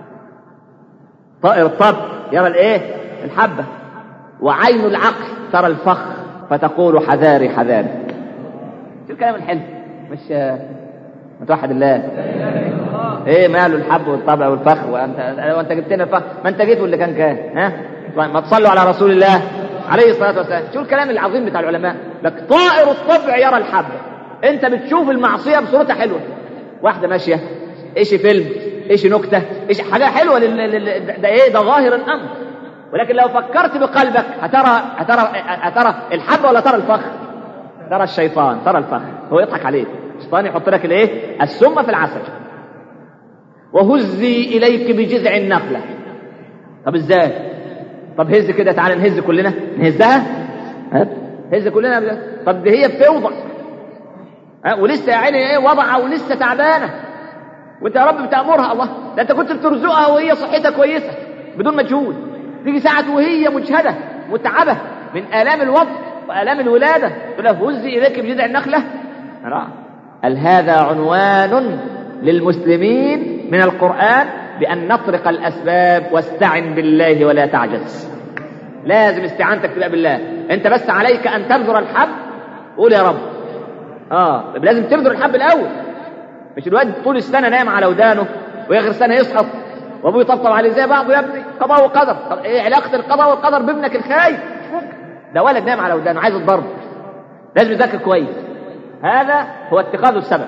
طائر الطبع يرى الايه الحبة، وعين العقل ترى الفخ فتقول حذاري حذاري. شو الكلام الحلو؟ مش متوحد الله ايه ماله الحب والطبع والفخ؟ وانت وانت جبت لنا الفخ؟ ما انت جيت واللي كان كان ها ما تصلوا على رسول الله عليه الصلاة والسلام. شو الكلام العظيم بتاع العلماء؟ لك طائر الطبع يرى الحبة. انت بتشوف المعصية بصورتها حلوة، واحدة ماشية ايش فيلم ايش نكتة ايش حاجة حلوة لل... ده ايه ده ظاهر الامر، ولكن لو فكرت بقلبك هترى هترى هترى الحبة ولا ترى الفخ؟ ترى الشيطان، ترى الفخ، هو يضحك عليك. الشيطان يحط لك الايه السم في العسل. وهزي اليك بجذع النخلة. طب ازاي؟ طب هز كده، تعالى نهز كلنا، نهزها، هز كلنا. طب دي هي بتوضع ولسه يا عيني ايه وضعها ولسه تعبانه، وانت يا رب بتأمرها. الله، ده انت كنت بترزقها وهي صحتها كويسه بدون مجهود، تيجي ساعه وهي مجهده متعبه من آلام الوضع وآلام الولاده تقول لها هزي اليك بجذع النخله. قال هذا عنوان للمسلمين من القرآن بأن نطرق الأسباب واستعن بالله ولا تعجز. لازم استعانتك تبقى بالله، انت بس عليك أن تبذر الحب، قول يا رب. اه لازم تبذر الحب الأول، مش الواد طول السنة نايم على ودانه ويغير سنة يسقط وابوه يطبطب عليه زي بعضه. يا ابني قضاء وقدر. طب ايه علاقة القضاء والقدر بابنك الخايف؟ ده ولد نايم على ودانه عايز الضرب، لازم يذاكر كويس. هذا هو اتخاذ السبب.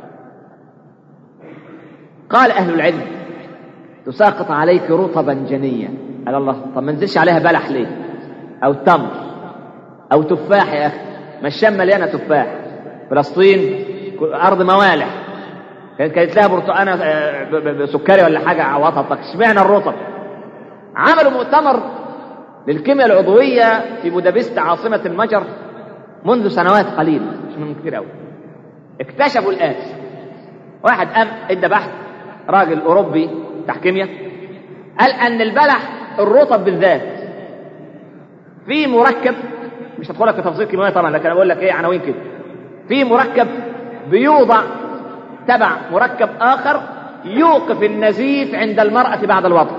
قال أهل العلم تساقط عليك رطبا جنيا. قال الله، طب ما نزلش عليها بلح ليه؟ أو تمر أو تفاح يا أخي، ما الشام مليانة تفاح. فلسطين أرض موالح، كانت لها برتقانة سكري ولا حاجة عوضها. اشمعنى الرطب؟ عملوا مؤتمر للكيمياء العضوية في بودابست عاصمة المجر منذ سنوات قليلة، مش من كتير قوي. اكتشفوا الآتي: واحد قام ادى بحث، راجل أوروبي بتاع كيمياء، قال أن البلح الرطب بالذات في مركب، مش هدخلك في تفاصيل كيميائية طبعا، لكن أنا بقول لك إيه عناوين كده، في مركب بيوضع تبع مركب آخر يوقف النزيف عند المرأة بعد الوضع.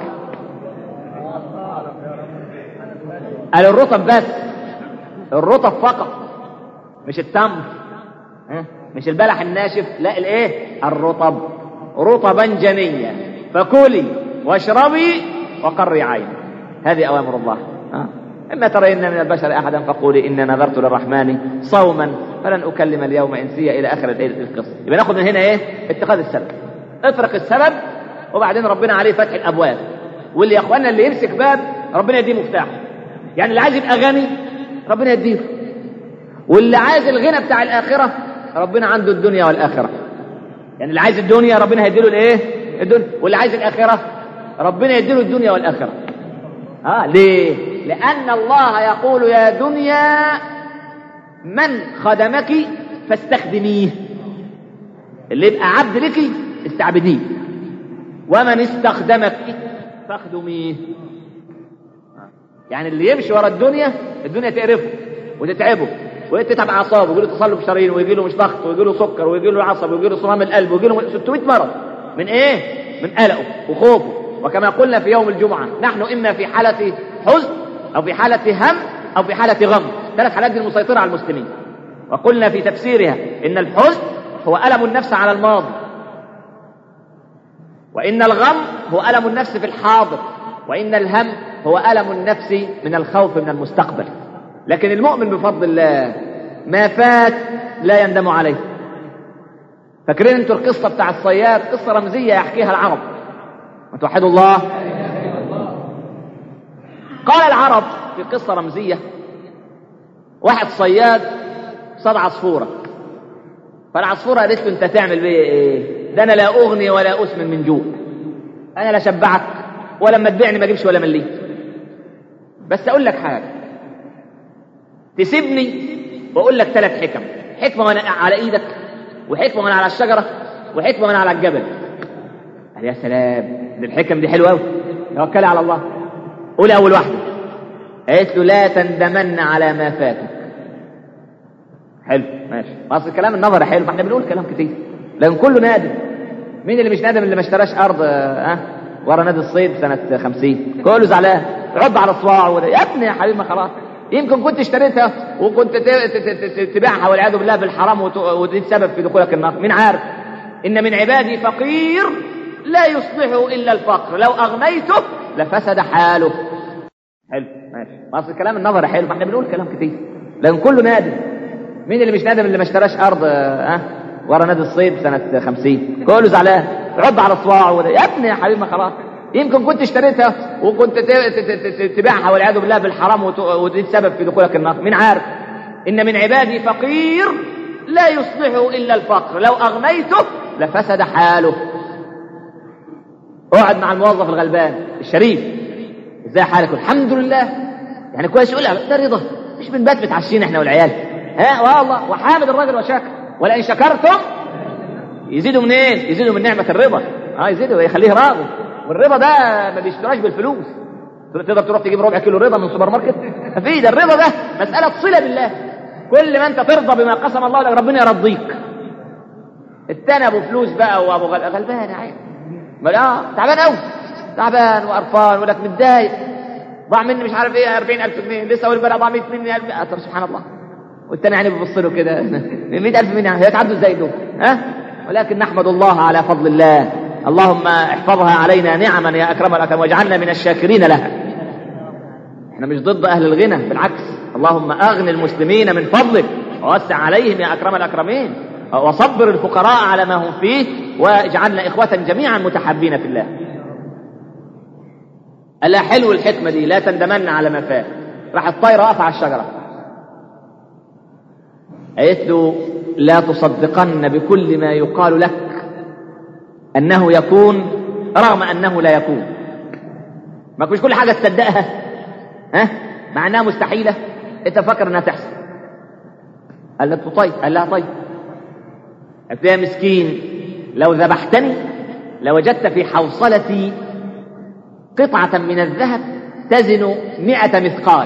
قال الرطب بس، الرطب فقط، مش التمر، مش البلح الناشف، لا الايه الرطب، رطبا جنيا فكلي واشربي وقري عين. هذه اوامر الله. اما ترين من البشر احدا فقولي اني نذرت للرحمن صوما فلن اكلم اليوم انسيا الى اخر القصه. يبقى ناخذ من هنا ايه؟ اتخاذ السبب. افرق السبب وبعدين ربنا عليه فتح الابواب. واللي يا اخوانا اللي يمسك باب ربنا يديه مفتاح. يعني اللي عايز يبقى غني ربنا يديه، واللي عايز الغنى بتاع الاخره ربنا عنده الدنيا والاخره. يعني اللي عايز الدنيا ربنا هيديله الايه؟ الدنيا. واللي عايز الاخره ربنا يديله الدنيا والاخره. اه ليه؟ لان الله يقول يا دنيا من خدمك فاستخدميه. اللي يبقى عبد لك استعبديه، ومن استخدمك فاخدميه. يعني اللي يمشي ورا الدنيا الدنيا تقرفه وتتعبه وتتعب اعصابه، ويجي له تصلب شرايين، ويجي له مش ضغط، ويجي له سكر، ويجي له عصب، ويجي له صمام القلب، ويجي له ستمائة مرض. من ايه؟ من قلقه وخوفه. وكما قلنا في يوم الجمعه، نحن اما في حاله حزن او في حاله هم او في حاله غم. ثلاث حالات دي المسيطره على المسلمين. وقلنا في تفسيرها ان الحزن هو الم النفس على الماضي، وان الغم هو الم النفس في الحاضر، وان الهم هو الم النفس من الخوف من المستقبل. لكن المؤمن بفضل الله ما فات لا يندم عليه. فاكرين انتوا القصه بتاع الصياد؟ قصه رمزيه يحكيها العرب، وتوحدوا الله. قال العرب في قصه رمزيه: واحد صياد صاد عصفوره، فالعصفوره قالت له انت تعمل بيه ايه؟ ده انا لا اغني ولا اسمن من جوع، انا لا شبعك ولا لما تبيعني ما اجيبش ولا مليت. بس اقول لك حاجه، تسيبني واقول لك ثلاث حكم: حكمه وانا على ايدك، وحكمه وانا على الشجره، وحكمه وانا على الجبل. قال يا سلام، دي الحكم دي حلوه قوي، توكلي على الله. قول اول واحده. قالت له لا تندمن على ما فاتك. حلو ماشي، اصل الكلام النظري حلو، فاحنا بنقول كلام كتير لكن كله نادم. مين اللي مش نادم؟ اللي ما اشتراش ارض اه ورا نادي الصيد سنه خمسين، كله زعلان يعض على صواعه. يا ابني يا حبيبي ما خلاص، يمكن كنت اشتريتها وكنت تبيعها والعياذ بالله بالحرام ودي سبب في دخولك النار، مين عارف؟ ان من عبادي فقير لا يصلحه الا الفقر، لو اغنيته لفسد حاله. حلو ماشي، اصل الكلام النظري حلو، فاحنا بنقول كلام كتير لكن كله نادم. مين اللي مش نادم؟ اللي ما اشتراش ارض اه ورا نادي الصيد سنه خمسين، كله زعلان يعض على صواعه. يا ابني يا حبيبي ما خلاص، يمكن كنت اشتريتها وكنت تبيعها والعياذ بالله بالحرام ودي سبب في دخولك النار، مين عارف؟ ان من عبادي فقير لا يصلحه الا الفقر، لو اغنيته لفسد حاله. اقعد مع الموظف الغلبان الشريف ازاي حالك؟ الحمد لله. يعني كويس. يقول ده رضا، مش بنبات متعشين احنا والعيال. ها والله. وحامد الراجل وشاكر. ولئن شكرتم يزيدوا منين؟ يزيدوا من نعمة الرضا. اه يزيدوا، يخليه راضي. والرضا ده ما بيشتراش بالفلوس. تقدر تروح تجيب ربع كيلو رضا من سوبر ماركت؟ مفيش. ده الرضا ده مسألة صلة بالله. كل ما انت ترضى بما قسم الله لك ربنا يرضيك. التاني ابو فلوس بقى وابو غلبان عادي. اه تعبان قوي، تعبان وقرفان ولك متضايق، ضاع مني مش عارف ايه أربعين ألف جنيه، لسه اول امبارح ضاع مية مني ألف. طب سبحان الله. والتاني يعني بيبص له كده مية ألف مني هي تعدوا ازاي دول؟ ها؟ ولكن نحمد الله على فضل الله. اللهم احفظها علينا نعما يا اكرم الاكرم واجعلنا من الشاكرين لها. احنا مش ضد اهل الغنى، بالعكس. اللهم اغن المسلمين من فضلك ووسع عليهم يا اكرم الاكرمين، وصبر الفقراء على ما هم فيه، واجعلنا اخوة جميعا متحابين في الله. ألا حلو الحكمة دي، لا تندمن على ما فات. راح الطيرة واقفة على الشجرة قالت له لا تصدقن بكل ما يقال لك أنه يكون رغم أنه لا يكون. ما كنش كل حاجة تصدقها ها مع أنها مستحيلة، أنت فكر أنها تحصل. قال له طيب. قال لها طيب. قلت يا مسكين لو ذبحتني لوجدت في حوصلتي قطعة من الذهب تزن مئة مثقال.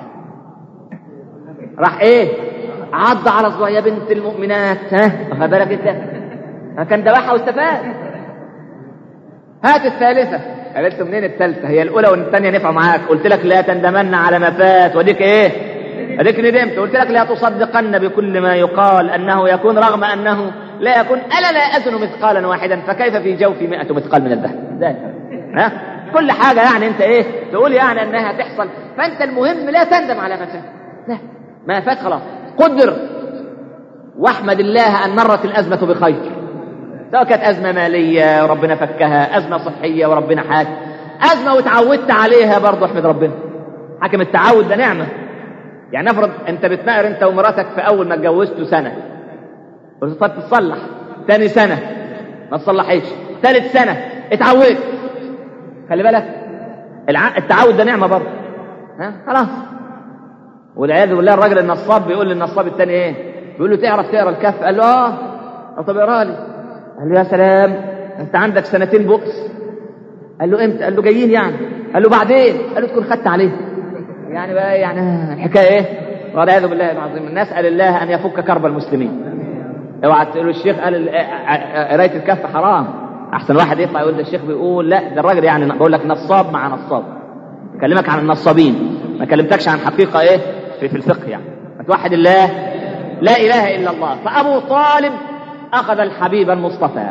راح ايه عض على صباعها يا بنت المؤمنات. ها واخد بالك انت؟ كان ذبحها واستفاد. هات الثالثة. قالت له منين الثالثة؟ هي الأولى والثانية نفعوا معاك. قلت لك لا تندمن على ما فات وديك ايه؟ اديك ندمت. قلت لك لا تصدقن بكل ما يقال أنه يكون رغم أنه لا يكون. ألا لا أزن مثقالا واحدا فكيف في جوفي مئة مثقال من الذهب؟ ها كل حاجة يعني انت ايه تقول يعني انها تحصل. فانت المهم لا تندم على ما فات. لا ما فات خلاص قدر. واحمد الله ان مرت الازمة بخير، سواء كانت ازمة مالية وربنا فكها، ازمة صحية وربنا حاك، ازمة وتعودت عليها برضو احمد ربنا. حكم التعود ده نعمة. يعني نفرض انت بتنقر انت ومراتك في اول ما اتجوزتوا سنة، قلت طب تصلح. تاني سنة ما تصلحيش. ثالث سنة اتعودت. خلي بالك التعود ده نعمة برضه. ها خلاص. والعياذ بالله الراجل النصاب بيقول للنصاب الثاني ايه؟ بيقول له تعرف تقرا الكف؟ قال له اه. طب اقرا لي. قال له يا سلام انت عندك سنتين بؤس. قال له امتى؟ قال له جايين يعني. قال له بعدين. قال له تكون خدت عليه. يعني بقى يعني الحكايه ايه؟ والعياذ بالله العظيم. نسال الله ان يفك كرب المسلمين. اوعى تقول له الشيخ قال قرايه الكف حرام. احسن واحد يطلع يقول ده الشيخ بيقول لا، ده الراجل يعني بقول لك نصاب مع نصاب. بكلمك عن النصابين، ما كلمتكش عن حقيقه ايه في, في الفقه. يعني توحد الله لا اله الا الله. فابو طالب اخذ الحبيب المصطفى.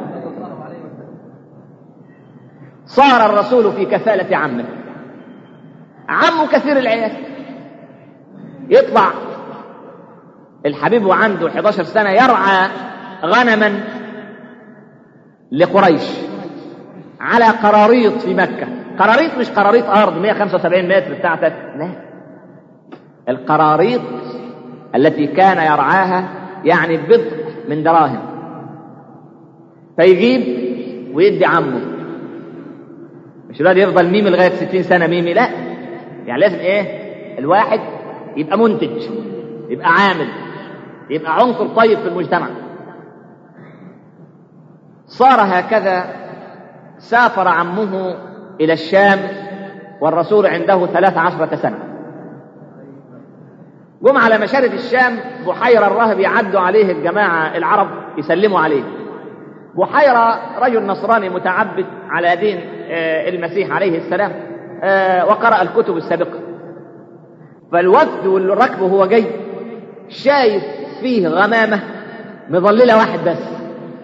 صار الرسول في كفاله عمه. عمه كثير العيال. يطلع الحبيب وعنده احد عشر سنه يرعى غنما لقريش على قراريط في مكة. قراريط مش قراريط أرض مئة وخمسة وسبعين متر بتاعتك، لا، القراريط التي كان يرعاها يعني بضع من دراهم. فيجيب ويدي عمه. مش الواحد يفضل ميمي لغاية ستين سنة ميمي، لا، يعني لازم ايه الواحد يبقى منتج، يبقى عامل، يبقى عنصر طيب في المجتمع. صار هكذا. سافر عمه إلى الشام والرسول عنده ثلاث عشرة سنة. جم على مشارف الشام بحيرة الراهب يعدوا عليه الجماعة العرب يسلموا عليه. بحيرة رجل نصراني متعبد على دين المسيح عليه السلام، وقرأ الكتب السابقة. فالوفد والركب وهو جاي شايف فيه غمامة مظللة واحد بس.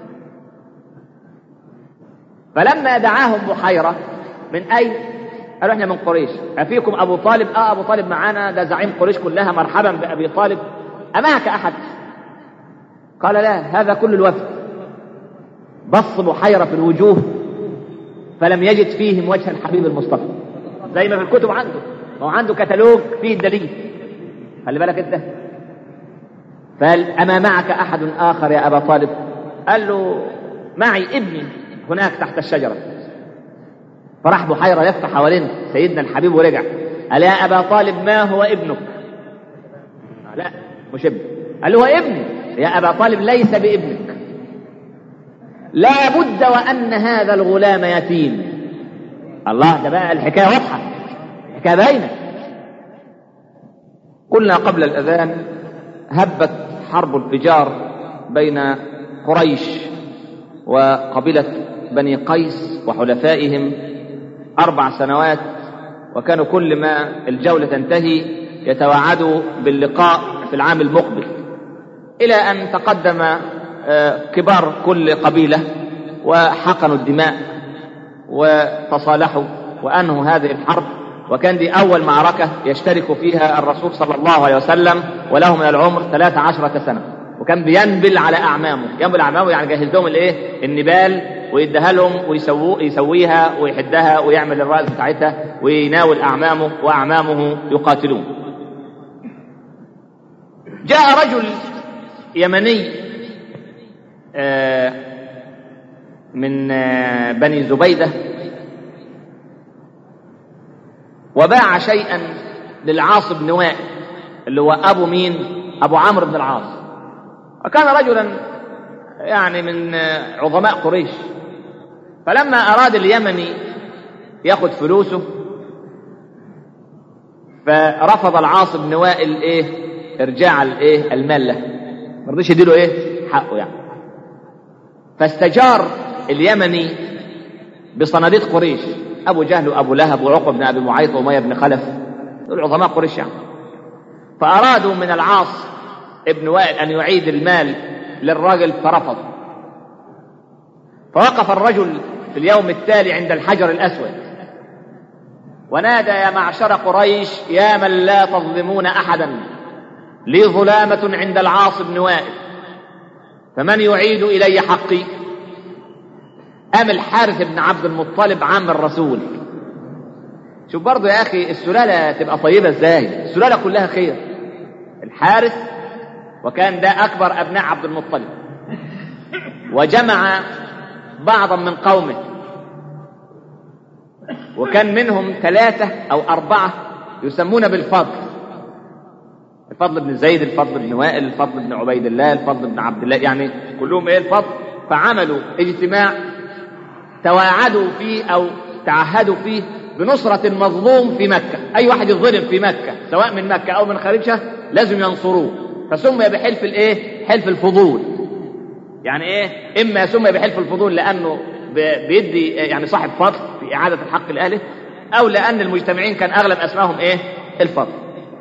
فلما دعاهم بحيرة من أين؟ قالوا احنا من قريش. أفيكم أبو طالب؟ آه أبو طالب معانا، ده زعيم قريش كلها، مرحبا بأبي طالب. أمعك أحد؟ قال لا، هذا كل الوفد. بص بحيرة في الوجوه فلم يجد فيهم وجه الحبيب المصطفى زي ما في الكتب عنده. هو عنده كتالوج فيه الدليل. خلي بالك انت. فقال أما معك أحد آخر يا أبا طالب؟ قال له معي ابني هناك تحت الشجرة. فراح بحيرة لف حوالين سيدنا الحبيب ورجع قال: يا أبا طالب ما هو ابنك؟ لا مش ابن. قال له: هو ابني. يا أبا طالب ليس بابنك، لا بد وأن هذا الغلام يتيم. الله، ده بقى الحكاية واضحة، الحكاية باينة. قلنا قبل الأذان هبت حرب الفجار بين قريش وقبيلة بني قيس وحلفائهم أربع سنوات، وكانوا كل ما الجولة تنتهي يتوعدوا باللقاء في العام المقبل، إلى أن تقدم كبار كل قبيلة وحقنوا الدماء وتصالحوا وأنهوا هذه الحرب. وكان دي أول معركة يشترك فيها الرسول صلى الله عليه وسلم، وله من العمر ثلاث عشرة سنة، وكان بينبل على أعمامه. ينبل أعمامه يعني جهز لهم الإيه؟ النبال، ويديها لهم ويسويها ويحدها ويعمل الرأس بتاعتها ويناول أعمامه، وأعمامه يقاتلون. جاء رجل يمني من بني زبيدة وباع شيئا للعاص بن وائل اللي هو أبو مين؟ أبو عمرو بن العاص. وكان رجلا يعني من عظماء قريش. فلما أراد اليمني يأخذ فلوسه فرفض العاص بن وائل إيه؟ ارجاع الإيه؟ المال له، ما رضيش يديله إيه؟ حقه يعني. فاستجار اليمني بصناديق قريش، أبو جهل وأبو لهب وعقبة بن أبي معيط وأمية بن خلف، دول عظماء قريش يعني. فأرادوا من العاص ابن وائل أن يعيد المال للراجل فرفض. فوقف الرجل في اليوم التالي عند الحجر الأسود ونادى: يا معشر قريش، يا من لا تظلمون أحدا، لي ظلامة عند العاص بن وائل، فمن يعيد إلي حقي؟ قام الحارث بن عبد المطلب عم الرسول. شوف برضو يا أخي السلالة تبقى طيبة ازاي، السلالة كلها خير. الحارث، وكان ده أكبر أبناء عبد المطلب، وجمع بعضا من قومه، وكان منهم ثلاثة أو أربعة يسمون بالفضل: الفضل بن زيد، الفضل بن وائل، الفضل بن عبيد الله، الفضل بن عبد الله، يعني كلهم ايه الفضل. فعملوا اجتماع تواعدوا فيه أو تعهدوا فيه بنصرة المظلوم في مكة. أي واحد يظلم في مكة سواء من مكة أو من خارجها لازم ينصروه. فسمي بحلف الايه؟ حلف الفضول. يعني ايه؟ إما سمي بحلف الفضول لأنه بيدي يعني صاحب فضل في إعادة الحق لأهله، أو لأن المجتمعين كان أغلب أسمائهم ايه؟ الفضل.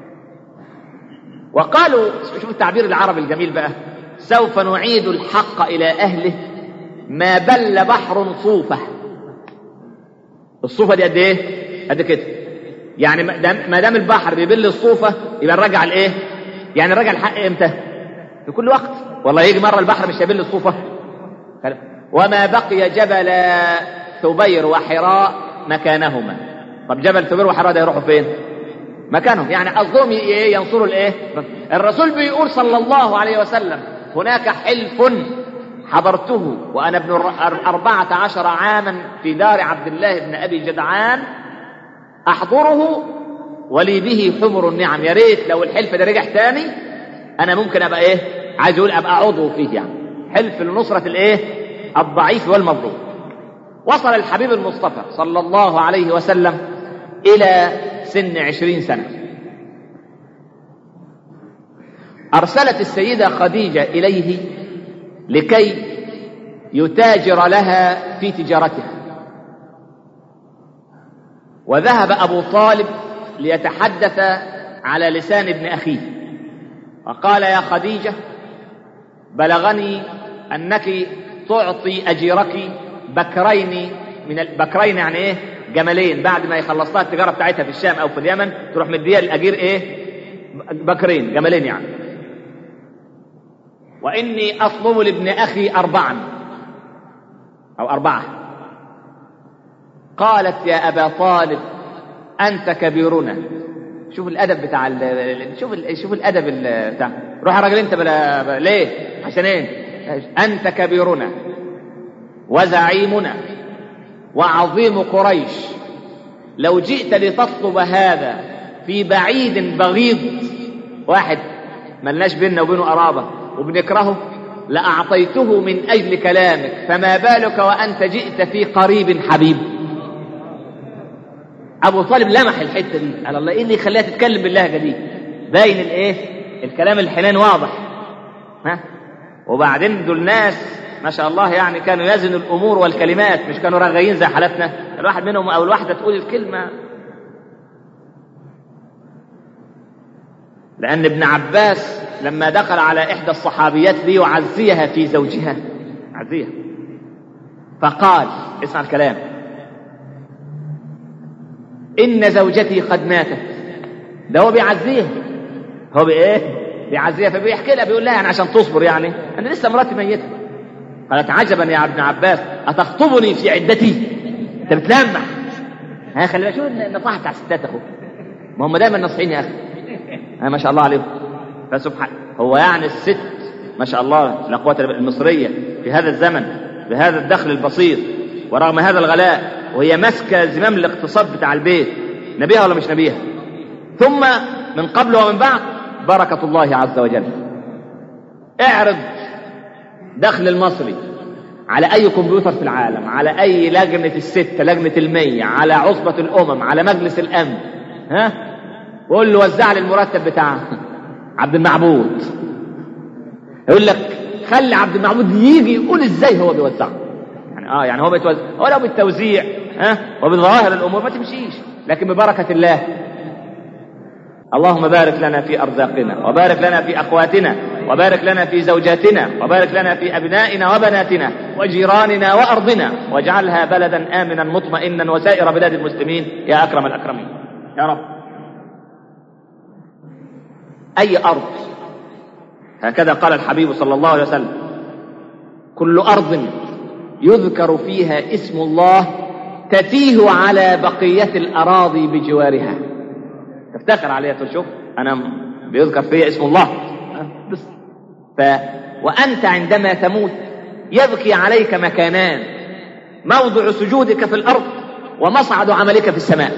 وقالوا، شوف التعبير العربي الجميل بقى: سوف نعيد الحق إلى أهله ما بل بحر صوفة. الصوفة دي قد ايه؟ قد كده. يعني ما دام البحر بيبل الصوفة يبقى نرجع الايه؟ يعني نرجع الحق امتى؟ في كل وقت. والله يجي مرة البحر مش هيبل الصوفة. وما بقي جبل ثبير وحراء مكانهما. طب جبل ثبير وحراء ده يروحوا فين؟ مكانهم. يعني قصدهم ينصروا الايه؟ الرسول بيقول صلى الله عليه وسلم: هناك حلف حضرته وأنا ابن أربعة عشر عاما في دار عبد الله بن أبي جدعان أحضره ولي به حمر النعم. يا ريت لو الحلف ده رجع تاني أنا ممكن أبقى إيه؟ عايز يقول أبقى عضو فيه، يعني حلف لنصرة الإيه؟ الضعيف والمظلوم. وصل الحبيب المصطفى صلى الله عليه وسلم إلى سن عشرين سنة. أرسلت السيدة خديجة إليه لكي يتاجر لها في تجارتها، وذهب أبو طالب ليتحدث على لسان ابن أخيه وقال: يا خديجة، بلغني أنك تعطي أجيرك بكرين من البكرين، يعني إيه؟ جملين. بعد ما يخلص لها التجارة بتاعتها في الشام أو في اليمن تروح مديها الأجير إيه؟ بكرين، جملين يعني. وإني أطلب لابن أخي أربعا أو أربعة. قالت: يا أبا طالب أنت كبيرنا. شوف الأدب بتاع ال... شوف ال... شوف الأدب ال... بتاع روح يا راجل أنت بلا... بلا... ليه؟ عشان إيه؟ أنت كبيرنا وزعيمنا وعظيم قريش لو جئت لتطلب هذا في بعيد بغيض، واحد ملناش بيننا وبينه قرابة وبنكرهه، لأعطيته من أجل كلامك، فما بالك وأنت جئت في قريب حبيب. أبو طالب لمح الحتة دي، قال الله إيه اللي يخليها تتكلم باللهجة دي؟ باين الإيه؟ الكلام الحنان واضح. ها؟ وبعدين دول ناس ما شاء الله يعني كانوا يزنوا الأمور والكلمات، مش كانوا رغايين زي حالتنا. الواحد منهم أو الواحدة تقول الكلمة. لأن ابن عباس لما دخل على إحدى الصحابيات ليعزيها في زوجها، عزيها، فقال، اسمع الكلام: إن زوجتي قد ماتت. ده هو بيعزيها، هو بإيه؟ بيعزيها، فبيحكي لها، بيقول لها يعني عشان تصبر، يعني أنا لسه مراتي ميتة. قالت: عجبا يا ابن عباس، أتخطبني في عدتي؟ أنت بتلمح. ها خلي بالك، شو النصيحة بتاع الستات أخوك، ما هم دايما ناصحين يا أخي. ها ما شاء الله عليهم. فسبحان هو يعني الست ما شاء الله لا قوة المصرية في هذا الزمن بهذا الدخل البسيط ورغم هذا الغلاء، وهي ماسكة زمام الاقتصاد بتاع البيت، نبيها ولا مش نبيها؟ ثم من قبل ومن بعد بركة الله عز وجل. اعرض دخل المصري على أي كمبيوتر في العالم، على أي لجنة الستة، لجنة المية، على عصبة الأمم، على مجلس الأمن، ها وقول له وزع لي المرتب بتاع عبد المعبود، يقول لك خلي عبد المعبود يجي يقول ازاي هو بيوزعه. يعني اه يعني هو بيتوزع، هو لو بالتوزيع ها وبظواهر الامور ما تمشيش، لكن ببركة الله. اللهم بارك لنا في ارزاقنا، وبارك لنا في اخواتنا، وبارك لنا في زوجاتنا، وبارك لنا في ابنائنا وبناتنا وجيراننا وارضنا، واجعلها بلدا امنا مطمئنا وسائر بلاد المسلمين يا اكرم الاكرمين يا رب. أي أرض، هكذا قال الحبيب صلى الله عليه وسلم: كل أرض يذكر فيها اسم الله تتيه على بقية الأراضي بجوارها. تفتخر عليها، تشوف أنا بيذكر فيها اسم الله. ف وأنت عندما تموت يبكي عليك مكانان: موضع سجودك في الأرض ومصعد عملك في السماء.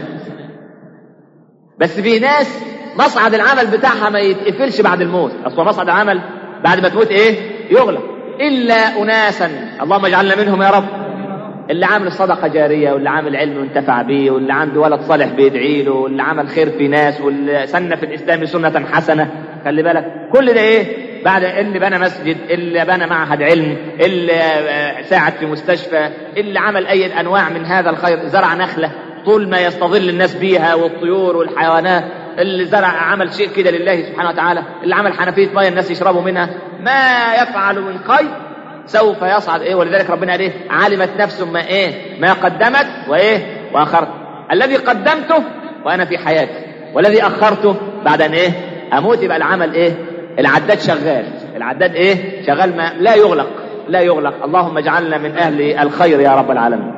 بس في ناس مصعد العمل بتاعها ما يتقفلش بعد الموت، اصل مصعد العمل بعد ما تموت ايه؟ يغلق. الا اناسا، اللهم اجعلنا منهم يا رب، اللي عامل صدقه جاريه، واللي عامل علم ينتفع به، واللي عنده ولد صالح بيدعي له، واللي عمل خير في ناس، واللي سن في الاسلام سنه حسنه. خلي بالك كل ده ايه؟ بعد اللي بنى مسجد، اللي بنى معهد علم، اللي ساعد في مستشفى، اللي عمل اي انواع من هذا الخير، زرع نخله طول ما يستظل الناس بيها والطيور والحيوانات، اللي زرع عمل شيء كده لله سبحانه وتعالى، اللي عمل حنفية مية الناس يشربوا منها، ما يفعل من خير سوف يصعد ايه. ولذلك ربنا قال ايه؟ علمت نفس ما ايه ما قدمت وايه واخرت. الذي قدمته وانا في حياتي، والذي اخرته بعد ان ايه اموت. يبقى العمل ايه؟ العداد شغال، العداد ايه شغال، ما لا يغلق، لا يغلق. اللهم اجعلنا من اهل الخير يا رب العالمين.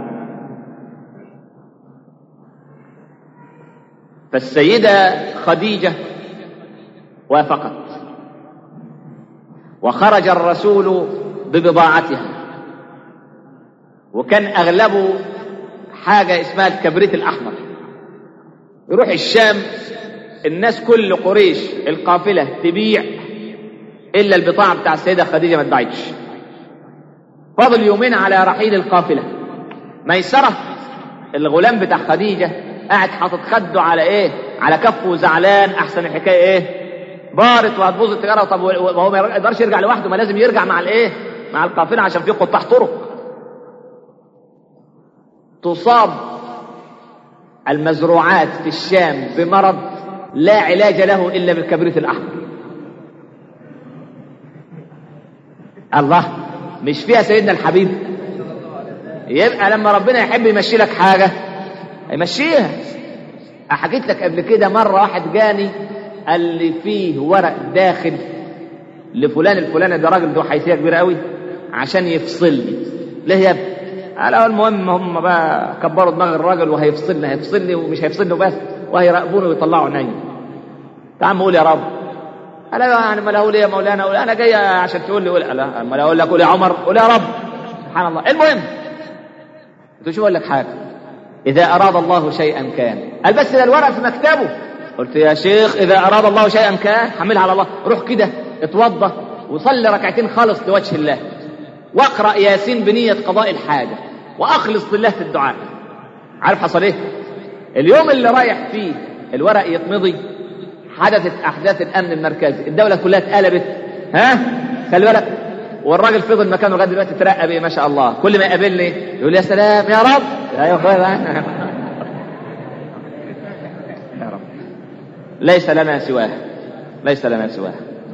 فالسيدة خديجة وافقت، وخرج الرسول ببضاعتها، وكان أغلبه حاجة اسمها الكبريت الأحمر. يروح الشام، الناس كل قريش القافلة تبيع إلا البضاعة بتاع السيدة خديجة ما تباعتش. فاضل يومين على رحيل القافلة. ميسرة الغلام بتاع خديجة قاعد حاطط خده على ايه؟ على كفه زعلان، احسن الحكايه ايه؟ بارت وهتبوظ التجاره. طب وهو ما يقدرش يرجع لوحده، ما لازم يرجع مع الايه؟ مع القافله، عشان في قطاع طرق. تصاب المزروعات في الشام بمرض لا علاج له الا بالكبريت الاحمر. الله، مش فيها سيدنا الحبيب؟ يبقى لما ربنا يحب يمشي لك حاجه يمشيها. حكيت لك قبل كده مرة واحد جاني قال لي فيه ورق داخل لفلان الفلاني، ده راجل ذو حيثية كبيرة قوي، عشان يفصلني. ليه يا ابني؟ قال المهم هم بقى كبروا دماغ الراجل وهيفصلني، هيفصلني ومش هيفصلني بس، وهيراقبوني ويطلعوا عيني. تعال قول يا رب. قال يعني ما اقول يا مولانا؟ قول انا جاي عشان تقول لي قول. لا ما اقول لك قول يا عمر، قول يا رب. سبحان الله. المهم قلت له شوف اقول لك حاجه، اذا اراد الله شيئا كان. قال بس ده الورق في مكتبه. قلت يا شيخ اذا اراد الله شيئا كان، حملها على الله، روح كده اتوضى وصلي ركعتين خالص لوجه الله، واقرا ياسين بنيه قضاء الحاجه، واخلص لله في الدعاء. عارف حصل ايه؟ اليوم اللي رايح فيه الورق يتمضي حدثت احداث الامن المركزي، الدوله كلها اتقلبت. ها خلي بالك. والراجل فضل مكانه لغايه دلوقتي، ترقى بيه ما شاء الله. كل ما يقابلني يقول يا سلام يا رب. ايوه يا رب. ليس لنا سواه، ليس لنا سواه.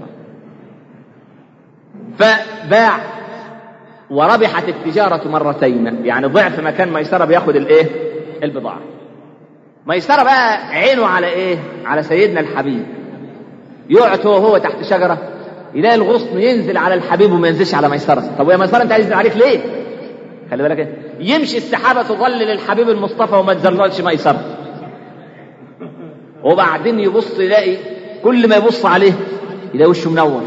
فباع وربحت التجاره مرتين، يعني ضعف مكان ميسره بياخد الايه؟ البضاعه. ميسره بقى عينه على ايه؟ على سيدنا الحبيب. يقعد هو هو تحت شجره، يلاقي الغصن ينزل على الحبيب وما ينزلش على ميسره. طب ويا ميسره انت عايز عليك ليه؟ خلي بالك ايه؟ يمشي السحابه تظلل الحبيب المصطفى وما تظللش ميسره. وبعدين يبص يلاقي كل ما يبص عليه يلاقي وشه منور.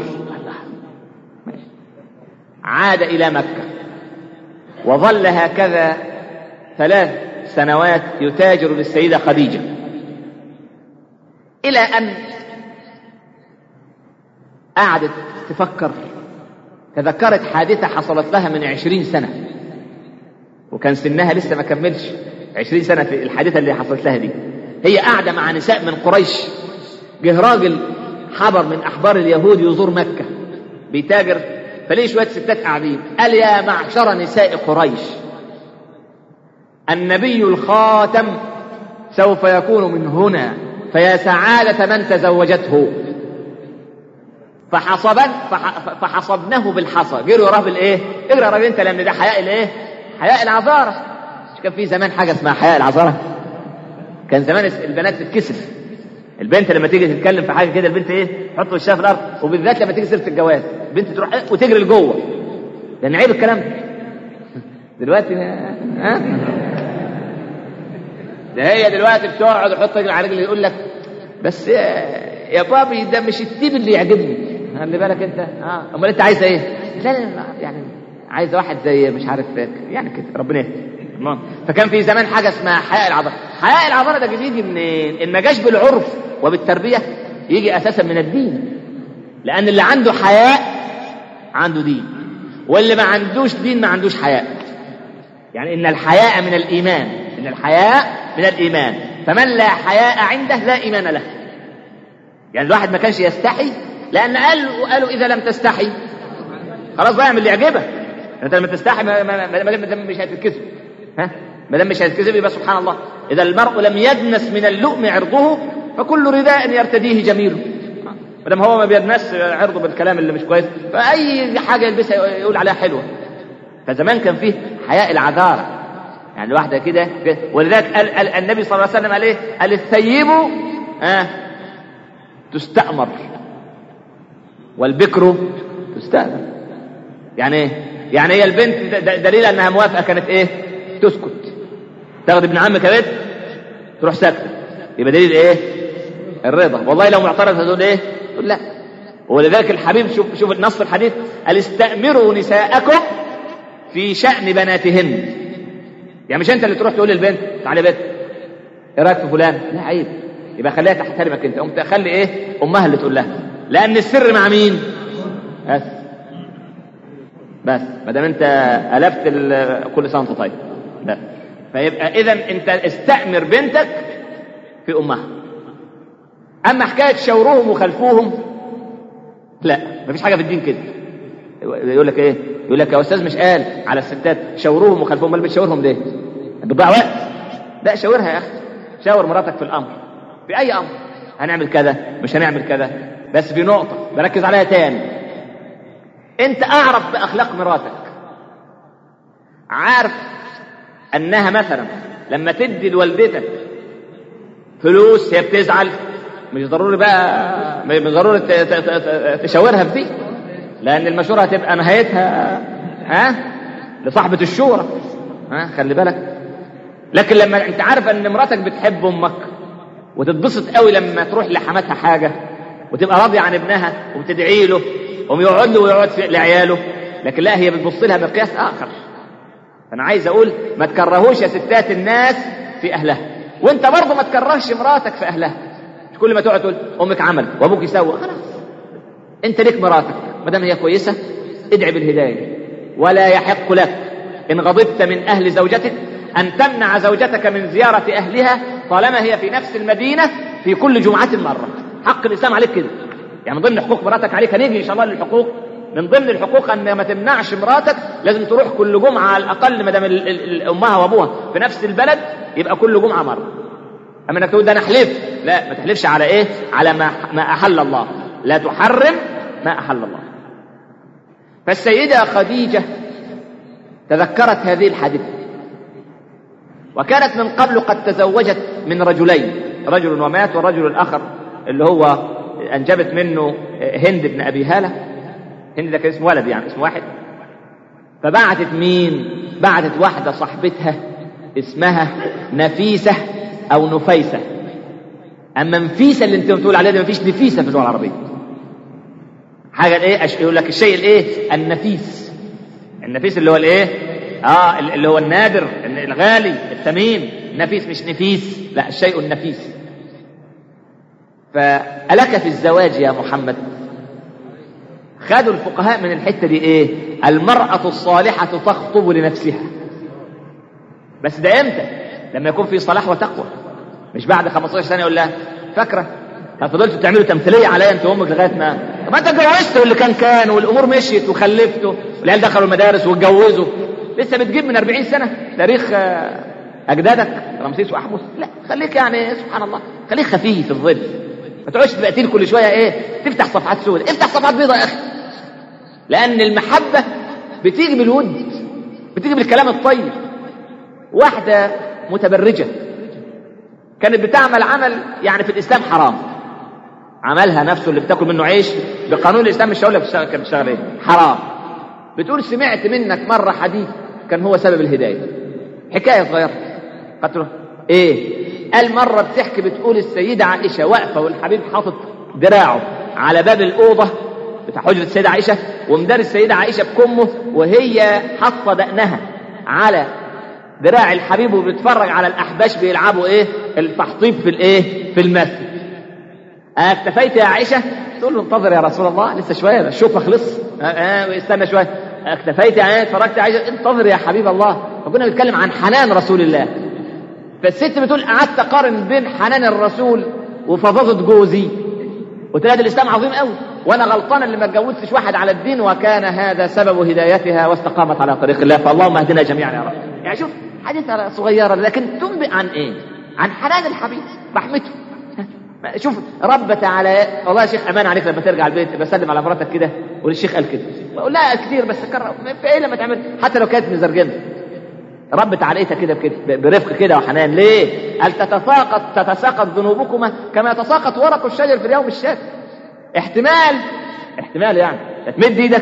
عاد الى مكه وظل هكذا ثلاث سنوات يتاجر للسيده خديجه، الى ان قعدت تفكر، تذكرت حادثة حصلت لها من عشرين سنة، وكان سنها لسه ما كملش عشرين سنة في الحادثة اللي حصلت لها دي. هي قاعدة مع نساء من قريش، جه راجل حبر من أحبار اليهود يزور مكة بيتاجر، فليه شوية ستات قاعدين. قال يا معشر نساء قريش، النبي الخاتم سوف يكون من هنا، فيا سعادة من تزوجته. فحصبن فحصبناه بالحصى، جروا وراه بالايه؟ اجري يا راجل انت، لان ده حياء الايه؟ حياء العذارى. مش كان في زمان حاجه اسمها حياء العذارى؟ كان زمان البنات تتكسف. البنت لما تيجي تتكلم في حاجه كده، البنت ايه؟ تحط وشها في الارض، وبالذات لما تيجي سيره الجواز البنت تروح إيه؟ وتجري لجوه، لان عيب الكلام ده. دلوقتي ها ده هي دلوقتي بتقعد وتحط رجل على رجل، يقول لك بس يا بابي ده مش التيب اللي يعجبني. خلي بالك انت. اه امال انت عايزه ايه؟ لا لا يعني عايزه واحد زي مش عارف يعني كده، ربنا يهدي. فكان في زمان حاجه اسمها حياء العذارى. حياء العذارى ده بيجي منين؟ ان ما جاش بالعرف وبالتربيه، يجي اساسا من الدين. لان اللي عنده حياء عنده دين، واللي ما عندوش دين ما عندوش حياء. يعني ان الحياء من الايمان، ان الحياء من الايمان، فمن لا حياء عنده لا ايمان له. يعني الواحد ما كانش يستحي، لان قالوا قالوا اذا لم تستحي خلاص بقى اعمل اللي يعجبك. انت لما تستحي ما دام مش هتتكسب، ها ما دام مش هتتكسب يبقى سبحان الله. اذا المرء لم يدنس من اللؤم عرضه فكل رداء يرتديه جميله. ما دام هو ما بيدنس عرضه بالكلام اللي مش كويس، فاي حاجه يلبسها يقول عليها حلوه. فزمان كان فيه حياء العذارى، يعني الواحده كده. ولذلك قال, قال النبي صلى الله عليه وسلم عليه قال الثيب آه تستأمر والبكر تستأمر. يعني ايه؟ يعني هي البنت دليل انها موافقه كانت ايه؟ تسكت. تاخد ابن عمك يا بنت تروح ساكته، يبقى دليل ايه؟ الرضا. والله لو معترض هتقول ايه؟ تقول لا. ولذلك الحبيب شوف شوف النص الحديث قال استأمروا نساءكم في شأن بناتهن. يعني مش انت اللي تروح تقول للبنت تعالي بنت ايه رايك في فلان؟ لا عيب، يبقى خليها تحترمك انت. قوم تخلي ايه؟ امها اللي تقول لها، لان السر مع مين؟ بس بس ما دام انت الفت كل سنه وانت طيب. لا فيبقى اذا انت استأمر بنتك في امها. اما حكايه شوروهم وخلفوهم لا، مفيش حاجه في الدين كده. يقول لك ايه؟ يقول لك يا استاذ مش قال على الستات شوروهم وخلفوهم؟ امال بتشاورهم ليه؟ بتضيع وقت. لا شاورها يا اخي، شاور مراتك في الامر، في اي امر. هنعمل كذا مش هنعمل كذا، بس في نقطه بركز عليها تاني. انت اعرف باخلاق مراتك، عارف انها مثلا لما تدي لوالدتك فلوس هي بتزعل، مش ضروري بقى مش ضروري تشاورها في دي، لان المشوره هتبقى نهايتها ها لصاحبه الشورى. ها خلي بالك. لكن لما انت عارف ان مراتك بتحب امك وتتبسط قوي لما تروح لحماتها حاجه وتبقى راضيه عن ابنها وبتدعي له ويقعد له ويقعد لعياله، لكن لا هي بتبص لها بقياس اخر. انا عايز اقول ما تكرهوش يا ستات الناس في اهلها، وانت برضه ما تكرهش مراتك في اهلها. مش كل ما تقعد تقول امك عمل وابوك يسوي، خلاص انت ليك مراتك ما دام هي كويسه ادعي بالهدايه. ولا يحق لك ان غضبت من اهل زوجتك ان تمنع زوجتك من زياره اهلها طالما هي في نفس المدينه في كل جمعه مره. حق الاسلام عليك كده، يعني من ضمن حقوق مراتك عليك، هنيجي ان شاء الله للحقوق. من ضمن الحقوق ان ما تمنعش مراتك، لازم تروح كل جمعه على الاقل ما دام امها وابوها في نفس البلد، يبقى كل جمعه مره. اما انك تقول ده انا احلف، لا، ما تحلفش على ايه؟ على ما ما احل الله. لا تحرم ما احل الله. فالسيده خديجه تذكرت هذه الحادثه، وكانت من قبل قد تزوجت من رجلين، رجل ومات والرجل الاخر اللي هو انجبت منه هند بن ابي هاله. هند ده كان اسم ولد، يعني اسم واحد. فبعتت مين؟ بعتت واحده صاحبتها اسمها نفيسه او نفيسه. اما نفيسه اللي انت بتقول عليها ده مفيش نفيسه في اللغه العربيه. حاجه ايه؟ يقول لك الشيء الايه؟ النفيس. النفيس اللي هو الايه؟ اه اللي هو النادر الغالي الثمين. نفيس مش نفيس، لا، الشيء النفيس. فألك في الزواج يا محمد؟ خدوا الفقهاء من الحته دي ايه؟ المراه الصالحه تخطب لنفسها. بس ده امتى؟ لما يكون في صلاح وتقوى، مش بعد خمسة عشر سنه يقول لها فاكره فضلتوا تعملوا تمثيليه عليا انت وامك لغايه ما ما انت اتجوزت واللي كان كان والامور مشيت وخلفتوا والعيال دخلوا المدارس واتجوزوا. لسه بتجيب من أربعين سنه تاريخ اجدادك رمسيس واحمس؟ لا، خليك يعني سبحان الله، خليك خفيف في الظل، ما تقعدش تبقى كل شويه ايه تفتح صفحات سوداء. افتح صفحات بيضاء يا اخي، لان المحبه بتيجي بالود، بتيجي بالكلام الطيب. واحده متبرجه كانت بتعمل عمل يعني في الاسلام حرام، عملها نفسه اللي بتاكل منه عيش بقانون الاسلام، مش هقول لك كانت بتشتغل ايه، حرام. بتقول سمعت منك مره حديث كان هو سبب الهدايه. حكايه صغيره قلت له ايه؟ قال مره بتحكي بتقول السيده عائشه واقفه والحبيب حاطط دراعه على باب الاوضه بتاع حجره السيده عائشه، ومدار السيده عائشه بكمه، وهي حاطه دقنها على دراع الحبيب وبتتفرج على الاحباش بيلعبوا ايه التحطيب في الايه في المسجد. اكتفيت يا عائشه؟ تقول له انتظر يا رسول الله لسه شويه الشوك ما خلص، اه استنى شويه. اكتفيت يا عائشه؟ اتفرجت يا عائشه؟ انتظر يا حبيب الله. فكنا بنتكلم عن حنان رسول الله. فالست بتقول قعدت اقارن بين حنان الرسول وفظاظه جوزي، قلت لها ده الاسلام عظيم قوي، وانا غلطانه اللي ما اتجوزتش واحد على الدين، وكان هذا سبب هدايتها واستقامت على طريق الله، فاللهم اهدنا جميعا يا رب. يعني شوف حديثة صغيرة لكن تنبئ عن ايه؟ عن حنان الحبيب، رحمته. شوف ربت على والله يا شيخ امان عليك لما ترجع البيت بسلم على مراتك كده والشيخ قال كده، بقول لا كتير بس كرر في ايه لما تعمل حتى لو كانت مزرجنه. ربت عليتها كده بكده برفق كده وحنان. ليه؟ قال تتساقط تتساقط ذنوبكما كما يتساقط ورق الشجر في اليوم الشاتي. احتمال احتمال يعني تمد ايدك،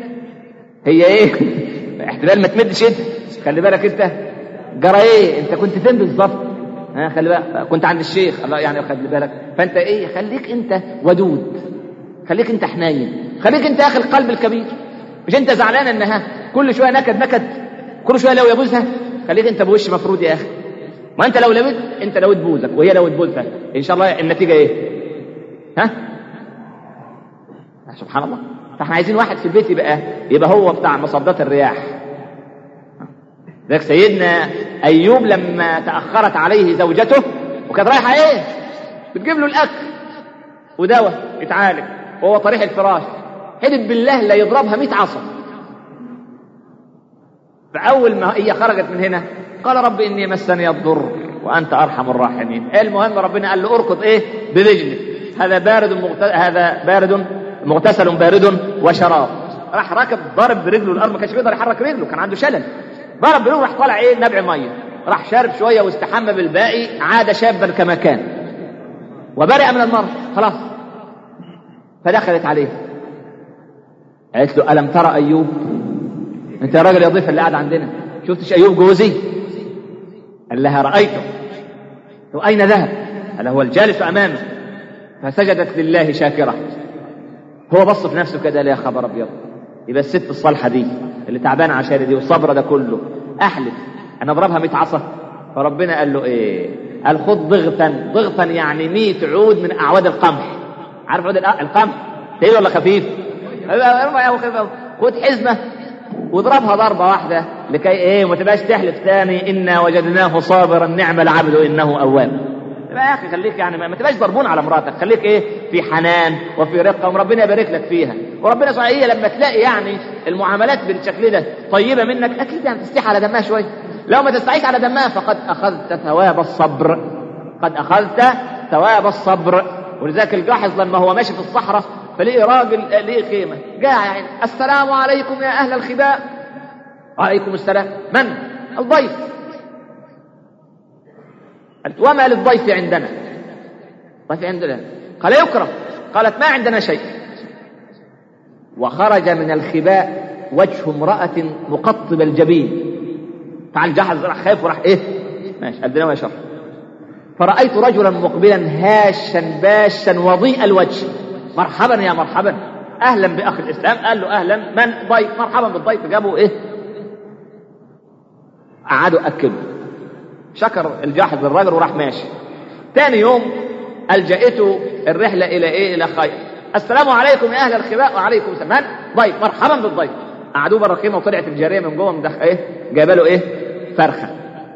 هي ايه احتمال ما تمدش ايدك. خلي بالك انت جرى ايه؟ انت كنت فين بالظبط؟ ها خلي بالك كنت عند الشيخ الله يعني خلي بالك. فانت ايه؟ خليك انت ودود، خليك انت حنين، خليك انت يا اخي القلب الكبير. مش انت زعلان انها كل شويه نكد نكد كل شويه لو يبوزها؟ خليك انت بوش مفروض يا اخي. ما انت لو لويت انت لو تبوزك وهي لو تبوزها ان شاء الله النتيجه ايه؟ ها سبحان الله. فاحنا عايزين واحد في البيت يبقى يبقى هو بتاع مصدات الرياح. ذاك سيدنا ايوب لما تاخرت عليه زوجته وكانت رايحه ايه بتجيب له الاكل ودواء يتعالج وهو طريح الفراش، حلف بالله لا يضربها مئة عصا. فاول ما هي خرجت من هنا قال رب اني مسني الضر وانت ارحم الراحمين. المهم ربنا قال له اركض ايه برجلك، هذا بارد مغت... هذا بارد مغتسل بارد وشراب. راح راكب ضرب برجله الارض، ما كانش بيقدر يحرك رجله كان عنده شلل، ضرب برجله راح طالع ايه نبع ميه، راح شارب شويه واستحمى بالباقي عاد شابا كما كان وبرئ من المرض خلاص. فدخلت عليه قالت له الم ترى ايوب؟ انت يا راجل يا ضيف اللي قاعد عندنا شفتش ايوب جوزي؟ قال لها رايته. واين ذهب؟ قال هو الجالس امامه. فسجدت لله شاكره. هو بص في نفسه كده يا خبر ابيض، يبقى الست الصالحه دي اللي تعبانه عشان دي والصبر ده كله احلف انا اضربها مئة عصا. فربنا قال له ايه؟ قال خذ ضغطا. ضغطا يعني مئة عود من اعواد القمح. عارف عود القمح تقيل ولا خفيف؟ خذ حزمه واضربها ضربه واحده لكي ايه ما تبقاش تحلف ثاني انا وجدناه صابرا نعم العبد انه اواب. يا اخي خليك يعني ما تبقاش ضربون على مراتك، خليك ايه في حنان وفي رقه وربنا يبارك لك فيها. وربنا سبحانه هي لما تلاقي يعني المعاملات بالشكل ده طيبه منك اكيد يعني تستحي على دمها شويه. لو ما تستحيش على دمها فقد اخذت ثواب الصبر، قد اخذت ثواب الصبر. ولذلك الجاحظ لما هو ماشي في الصحراء فلقي راجل لقي خيمه جاء يعني السلام عليكم يا اهل الخباء. وعليكم السلام. من؟ الضيف. قالت وما للضيف عندنا؟ ضيف عندنا قال يكرم. قالت ما عندنا شيء. وخرج من الخباء وجه امرأة مقطب الجبين. تعال جحظ راح خايف وراح ايه ماشي قدنا ما يشرف. فرأيت رجلا مقبلا هاشا باشا وضيء الوجه. مرحبا يا مرحبا اهلا باخ الاسلام. قال له اهلا. من؟ ضيف. مرحبا بالضيف. جابوا ايه قعدوا اكلوا. شكر الجاحظ الرجل وراح ماشي. تاني يوم ألجأته الرحلة إلى إيه؟ إلى خير. السلام عليكم يا أهل الخباء. وعليكم السلام. ضيف. مرحبا بالضيف. قعدوه بره الخيمة وطلعت الجارية من جوه مدخل إيه جايبه له إيه فرخة.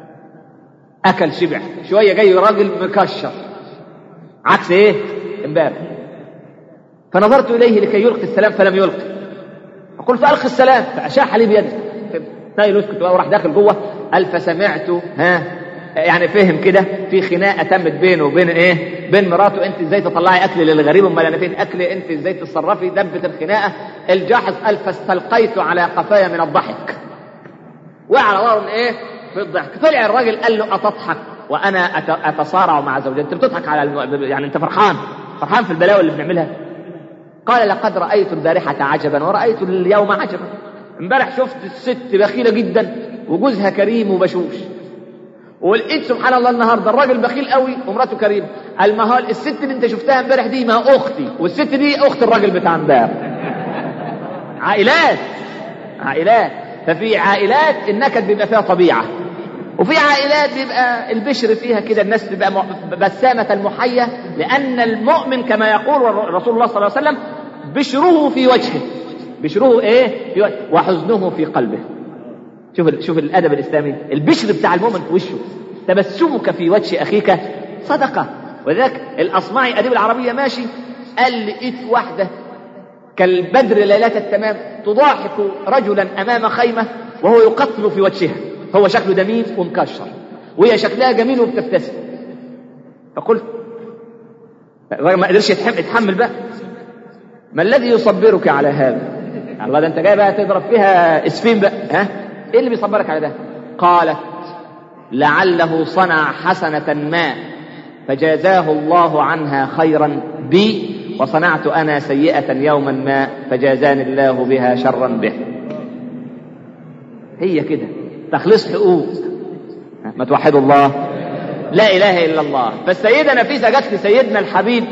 أكل شبع شوية. جاي راجل مكشر عكس إيه امبارح. فنظرت إليه لكي يلقي السلام فلم يلقي. أقول فألقي السلام فأشاح لي بيده. تايل اسكت وراح داخل جوه. قال فسمعت ها يعني فهم كده في خناقه تمت بينه وبين ايه بين مراته. انت ازاي تطلعي اكل للغريب امال انا فين اكل؟ انت ازاي تتصرفي؟ دبت الخناقه. الجاحظ قال فاستلقيت على قفايا من الضحك. وعلى ظهر ايه في الضحك. طلع الراجل قال له اتضحك وانا اتصارع مع زوجتي؟ انت بتضحك على الم... يعني انت فرحان فرحان في البلاوي اللي بنعملها؟ قال لقد رايت البارحه عجبا ورايت اليوم عجبا. امبارح شفت الست بخيله جدا وجوزها كريم وبشوش، ولقيت سبحان الله النهارده الراجل بخيل قوي ومراته كريم. قال ما هو الست اللي انت شفتها امبارح دي ما اختي، والست دي اخت الراجل بتاع امبارح. عائلات عائلات. ففي عائلات النكد بيبقى فيها طبيعه، وفي عائلات بيبقى البشر فيها كده الناس بتبقى بسامه المحيه. لان المؤمن كما يقول رسول الله صلى الله عليه وسلم بشره في وجهه. بشره ايه في وجهه وحزنه في قلبه. شوف شوف الادب الاسلامي. البشر بتاع المؤمن في وشه. تبسمك في وجه اخيك صدقه. وذاك الاصمعي اديب العربيه ماشي قال لقيت واحده كالبدر ليله التمام تضاحك رجلا امام خيمه وهو يقتل في وجهها. هو شكله دميم ومكشر وهي شكلها جميل وبتبتسم. فقلت الراجل ما قدرش يتحمل بقى. ما الذي يصبرك على هذا؟ الله ده انت جاي بقى تضرب فيها اسفين بقى. ها ايه اللي بيصبرك على ده؟ قالت لعله صنع حسنة ما فجازاه الله عنها خيرا بي، وصنعت انا سيئة يوما ما فجازاني الله بها شرا به. هي كده تخلص حقوق. ما توحدوا الله لا اله الا الله. فالسيدة نفيسة جت لسيدنا الحبيب.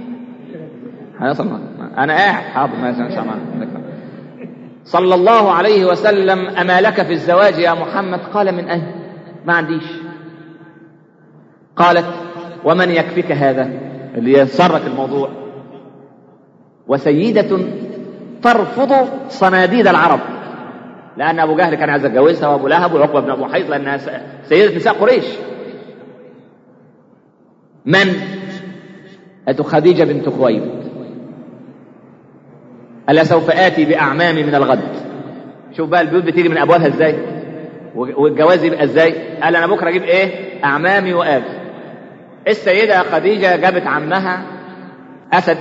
انا قاعد حاضر ما شاء الله صلى الله عليه وسلم أما لك في الزواج يا محمد؟ قال من أين؟ ما عنديش. قالت ومن يكفيك هذا؟ اللي يسرك الموضوع. وسيدة ترفض صناديد العرب، لأن أبو جهل كان عايز يتجوزها وأبو لهب وعقبة بن أبو حيط لأنها سيدة نساء قريش. من؟ أتو خديجة بنت خويلد. ألا سوف آتي بأعمامي من الغد. شوف بقى البيوت بتيجي من أبوابها إزاي والجواز يبقى إزاي. قال أنا بكرة أجيب إيه أعمامي وآبي. السيدة خديجة جابت عمها أسد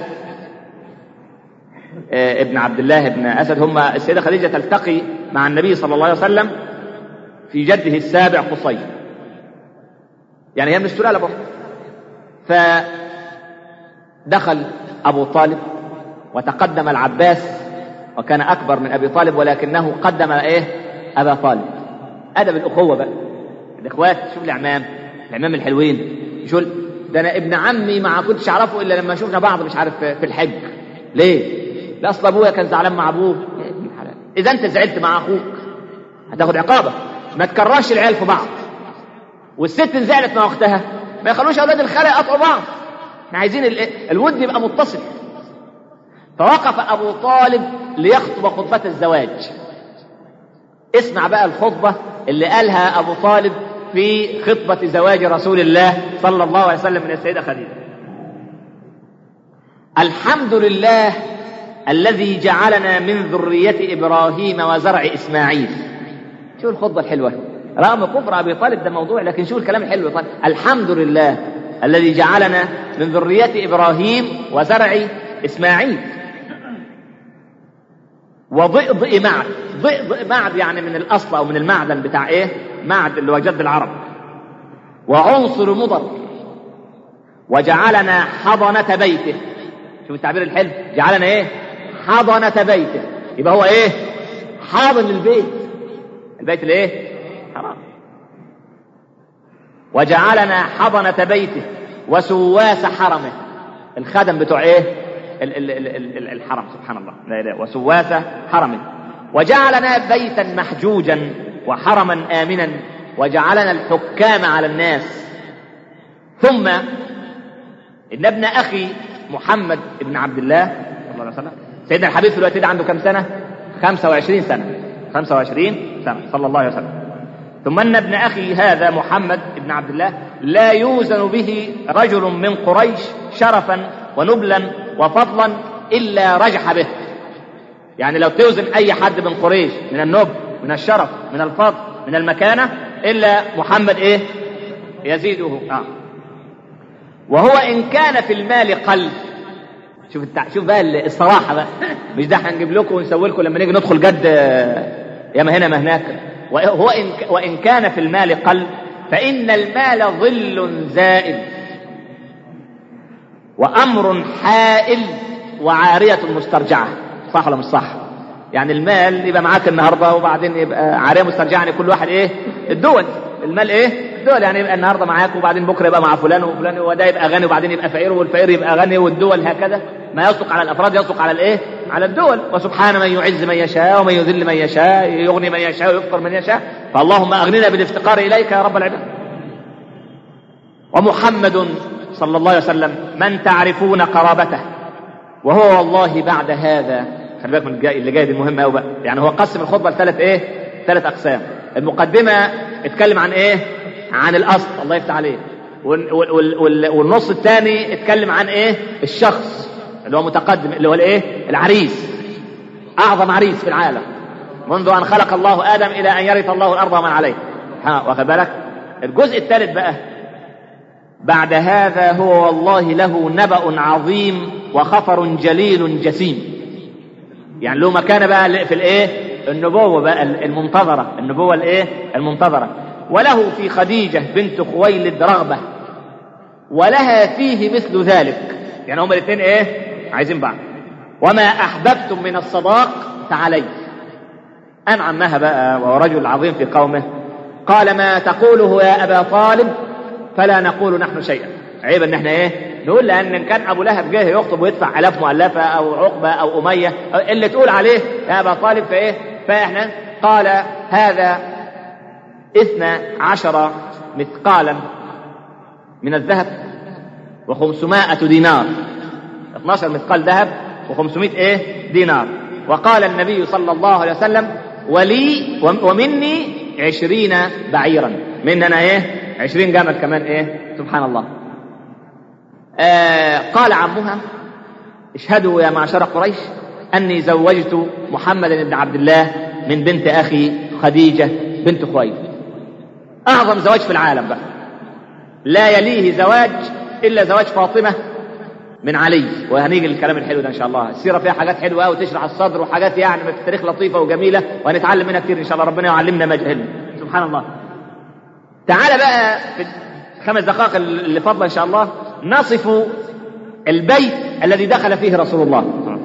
آه ابن عبد الله ابن أسد. هم السيدة خديجة تلتقي مع النبي صلى الله عليه وسلم في جده السابع قصي، يعني هي من السلالة برضه. فدخل أبو طالب وتقدم العباس وكان أكبر من أبي طالب، ولكنه قدم إيه أبا طالب. أدب الأخوة بقى الإخوات. شوف العمام العمام الحلوين. شو ده أنا ابن عمي ما كنتش أعرفه إلا لما شوفنا بعض مش عارف في الحج. ليه؟ لا أصل أبويا كان زعلان مع أبوه. إذا أنت زعلت مع أخوك هتاخد عقابة. ما تكرهش العيال في بعض، والست انزعلت مع اختها ما يخلوش اولاد الخالة يقطعوا بعض، احنا عايزين الود يبقى متصل. فوقف ابو طالب ليخطب خطبة الزواج. اسمع بقى الخطبة اللي قالها ابو طالب في خطبة زواج رسول الله صلى الله عليه وسلم من السيدة خديجة. الحمد لله الذي جعلنا من ذرية إبراهيم وزرع إسماعيل. شو الخطبة الحلوة، رغم كفر أبي طالب ده موضوع، لكن شو الكلام الحلو. طالب. الحمد لله الذي جعلنا من ذرية إبراهيم وزرع إسماعيل وضئضئ معد. ضئضئ معد يعني من الأصل أو من المعدن بتاع إيه، معد اللي هو جد العرب. وعنصر مضر. وجعلنا حضنة بيته. شوف التعبير الحلو، جعلنا ايه، حضنة بيته. يبقى هو ايه، حاضن البيت، البيت الايه، حرام. وجعلنا حضنة بيته وسواس حرمه، الخدم بتوع ايه، ال ال ال ال الحرم. سبحان الله، لا اله. وسواس حرمه. وجعلنا بيتا محجوجا وحرما آمنا وجعلنا الحكام على الناس. ثم إن ابن أخي محمد ابن عبد الله صلى الله عليه وسلم، سيدنا الحبيب في الوقت ده عنده كم سنة؟ خمسة وعشرين سنة، خمسة وعشرين سنة صلى الله عليه وسلم. ثم أن ابن أخي هذا محمد ابن عبد الله لا يوزن به رجل من قريش شرفا ونبلا وفضلا إلا رجح به. يعني لو توزن أي حد من قريش من النبل من الشرف من الفضل من المكانة إلا محمد إيه، يزيده. آه. وهو إن كان في المال قل. شوف التع... شوف بقى الصراحة بقى، مش ده هنجيب لكم ونسوي لكم لما نيجي ندخل جد يا ما هنا ما هناك. وهو إن... وإن كان في المال قل فإن المال ظل زائل وأمر حائل وعارية مسترجعة. صح ولا مش صح؟ يعني المال يبقى معاك النهاردة وبعدين يبقى عارية مسترجعة، يعني كل واحد ايه، الدول. المال ايه، الدول. يعني يبقى النهاردة معاك وبعدين بكرة يبقى مع فلان وفلان، وده يبقى غني وبعدين يبقى فقير والفقير يبقى غني، والدول هكذا. ما يصدق على الافراد يصدق على الايه، على الدول. وسبحان من يعز من يشاء ومن يذل من يشاء، يغني من يشاء ويفقر من يشاء. فاللهم اغننا بالافتقار اليك يا رب العباد. ومحمد صلى الله عليه وسلم من تعرفون قرابته، وهو والله بعد هذا، خلي بالك من الجاي اللي جاي دي مهمه قوي بقى. يعني هو قسم الخطبه لثلاث ايه، ثلاث اقسام. المقدمه اتكلم عن ايه، عن الاصل، الله يفتح عليه. والنص الثاني اتكلم عن ايه، الشخص اللي هو متقدم، اللي هو الايه، العريس، اعظم عريس في العالم منذ ان خلق الله ادم الى ان يرث الله الارض ومن عليه. ها، واخد بالك. الجزء الثالث بقى، بعد هذا هو والله له نبأ عظيم وخطر جليل جسيم. يعني له مكانة بقى في الايه، النبوة بقى المنتظرة، النبوة الايه، المنتظرة. وله في خديجة بنت خويلد رغبة ولها فيه مثل ذلك. يعني هما الاثنين ايه، عايزين بعض. وما احببتم من الصداق فعليه. أم عمها بقى وهو رجل عظيم في قومه قال ما تقوله يا أبا طالب فلا نقول نحن شيئا. عيب ان احنا ايه نقول، لان كان ابو لهب جاي يخطب ويدفع الاف مؤلفه او عقبه او اميه اللي تقول عليه يا ابا طالب فايه، فاحنا قال هذا اثنا عشر مثقالا من الذهب وخمسمائة دينار، اثنا عشر مثقال ذهب وخمسمائة ايه دينار. وقال النبي صلى الله عليه وسلم ولي ومني عشرين بعيرا، مننا ايه عشرين جمل كمان ايه، سبحان الله. آه قال عمها اشهدوا يا معشر قريش اني زوجت محمد بن عبد الله من بنت اخي خديجة بنت خويلد. اعظم زواج في العالم بقى، لا يليه زواج الا زواج فاطمة من علي. وهنيجي للكلام الحلو ده ان شاء الله. السيرة فيها حاجات حلوة وتشرح الصدر وحاجات يعني في التاريخ لطيفة وجميلة وهنتعلم منها كتير ان شاء الله. ربنا يعلمنا ما جهلنا، سبحان الله. تعال بقى في خمس دقائق اللي فضل ان شاء الله نصف البيت الذي دخل فيه رسول الله.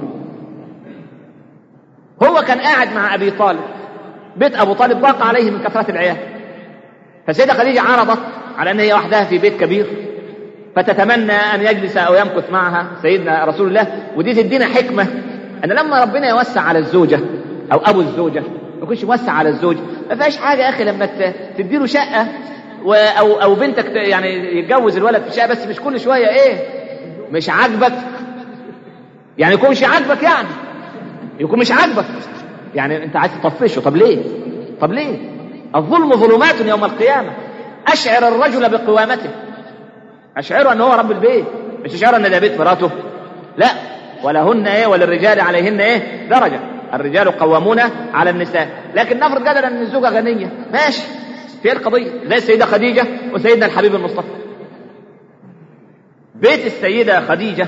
هو كان قاعد مع ابي طالب، بيت ابو طالب ضاق عليه من كثرة العيال، فسيدة خديجة عرضت على ان هي وحدها في بيت كبير فتتمنى ان يجلس او يمكث معها سيدنا رسول الله. ودي تدينا حكمة ان لما ربنا يوسع على الزوجة او ابو الزوجة ما يكونش موسع على الزوج. ما فيهاش حاجه يا اخي لما تديله شقه و... او او بنتك يعني يتجوز الولد في شقه، بس مش كل شويه ايه مش عاجبك، يعني يكون مش عاجبك، يعني يكون مش عاجبك، يعني انت عايز تطفشه. طب ليه؟ طب ليه؟ الظلم ظلمات يوم القيامه. اشعر الرجل بقوامته، اشعره ان هو رب البيت، مش اشعره ان ده بيت مراته. لا، ولهن ايه وللرجال عليهن ايه درجه، الرجال قوامون على النساء. لكن نفرض جدلا ان الزوجه غنيه، ماشي، في القضيه زي السيده خديجه وسيدنا الحبيب المصطفى. بيت السيده خديجه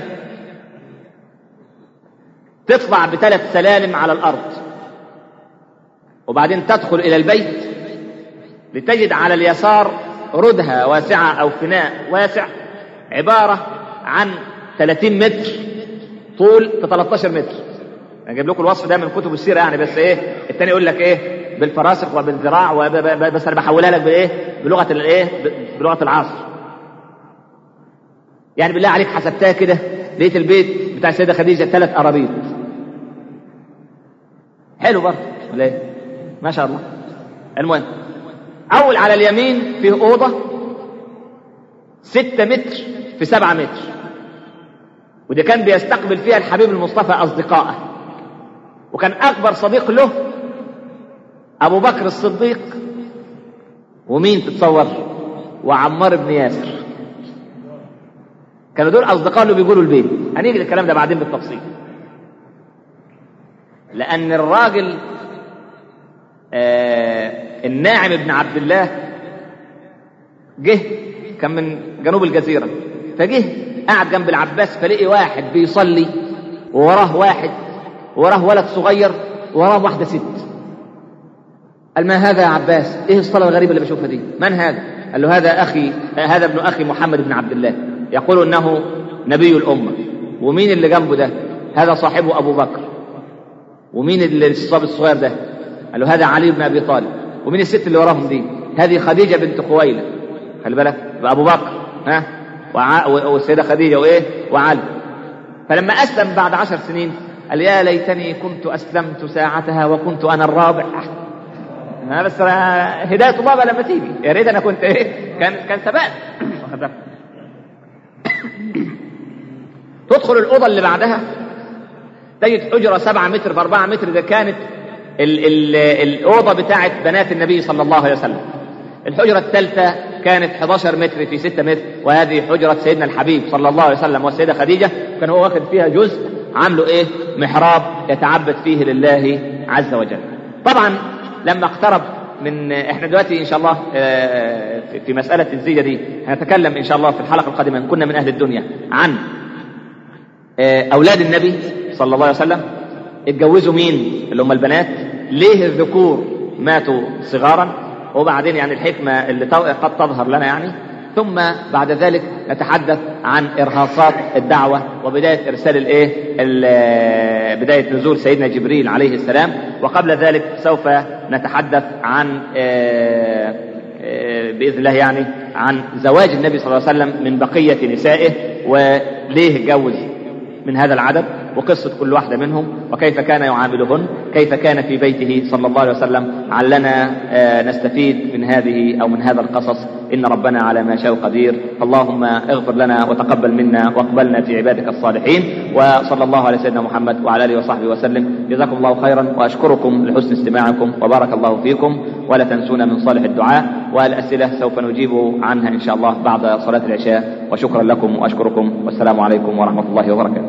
تطلع بثلاث سلالم على الارض، وبعدين تدخل الى البيت لتجد على اليسار ردها واسعه او فناء واسع عباره عن ثلاثين متر طول في ثلاثة عشر متر. اجيب لكم الوصف ده من كتب السيره يعني، بس ايه الثاني يقول لك ايه بالفراسخ وبالذراع، بس انا بحولها لك بايه بلغه الايه بلغه العصر. يعني بالله عليك حسبتها كده لقيت البيت بتاع السيده خديجه ثلاث قرابيط. حلو برضه ولا ايه؟ ما شاء الله. المهم، اول على اليمين فيه اوضه ستة متر في سبعة متر، وده كان بيستقبل فيها الحبيب المصطفى اصدقائه، وكان اكبر صديق له ابو بكر الصديق، ومين تتصور؟ وعمار بن ياسر. كانوا دول اصدقاء اللي بيقولوا البيت. هنيجي للكلام ده بعدين بالتفصيل، لان الراجل آه الناعم بن عبد الله جه، كان من جنوب الجزيرة، فجه قعد جنب العباس، فلقي واحد بيصلي ووراه واحد، وراه ولد صغير، وراه واحدة ست. قال ما هذا يا عباس؟ ايه الصلاة الغريبة اللي بشوفها دي؟ من هذا؟ قال له هذا اخي، هذا ابن اخي محمد بن عبد الله، يقول انه نبي الامة. ومين اللي جنبه ده؟ هذا صاحبه ابو بكر. ومين اللي الصبي الصغير ده؟ قال له هذا علي بن ابي طالب. ومين الست اللي وراهم دي؟ هذه خديجة بنت خويلد. خلي بالك، ابو بكر ها وع... والسيدة خديجة وايه وعلي. فلما اسلم بعد عشر سنين قال يا ليتني كنت اسلمت ساعتها وكنت انا الرابع. ها بس هداية الله لما تيجي، يا ريت انا كنت ايه كان كان ثبات. تدخل الاوضه اللي بعدها تجد حجره سبعة متر في أربعة متر. ده كانت ال ال الاوضه بتاعت بنات النبي صلى الله عليه وسلم. الحجره الثالثه كانت إحدى عشر متر في ستة متر، وهذه حجره سيدنا الحبيب صلى الله عليه وسلم والسيده خديجه. كان هو واخد فيها جزء عامله ايه محراب يتعبد فيه لله عز وجل. طبعا لما اقترب من، احنا دلوقتي ان شاء الله في مساله الزيجه دي هنتكلم ان شاء الله في الحلقه القادمه ان كنا من اهل الدنيا عن اولاد النبي صلى الله عليه وسلم. اتجوزوا مين اللي هم البنات؟ ليه الذكور ماتوا صغارا؟ وبعدين يعني الحكمه اللي قد تظهر لنا يعني. ثم بعد ذلك نتحدث عن ارهاصات الدعوه وبدايه ارسال الايه بدايه نزول سيدنا جبريل عليه السلام. وقبل ذلك سوف نتحدث عن باذن الله يعني عن زواج النبي صلى الله عليه وسلم من بقيه نسائه، وليه اتجوز من هذا العدد، وقصة كل واحدة منهم، وكيف كان يعاملهن، كيف كان في بيته صلى الله عليه وسلم. علنا نستفيد من هذه أو من هذا القصص. إن ربنا على ما شاء قدير. اللهم اغفر لنا وتقبل منا واقبلنا في عبادك الصالحين. وصلى الله على سيدنا محمد وعلى آله وصحبه وسلم. جزاكم الله خيرا، وأشكركم لحسن استماعكم، وبارك الله فيكم. ولا تنسونا من صالح الدعاء، والأسئلة سوف نجيب عنها إن شاء الله بعد صلاة العشاء. وشكرا لكم وأشكركم، والسلام عليكم ورحمة الله وبركاته.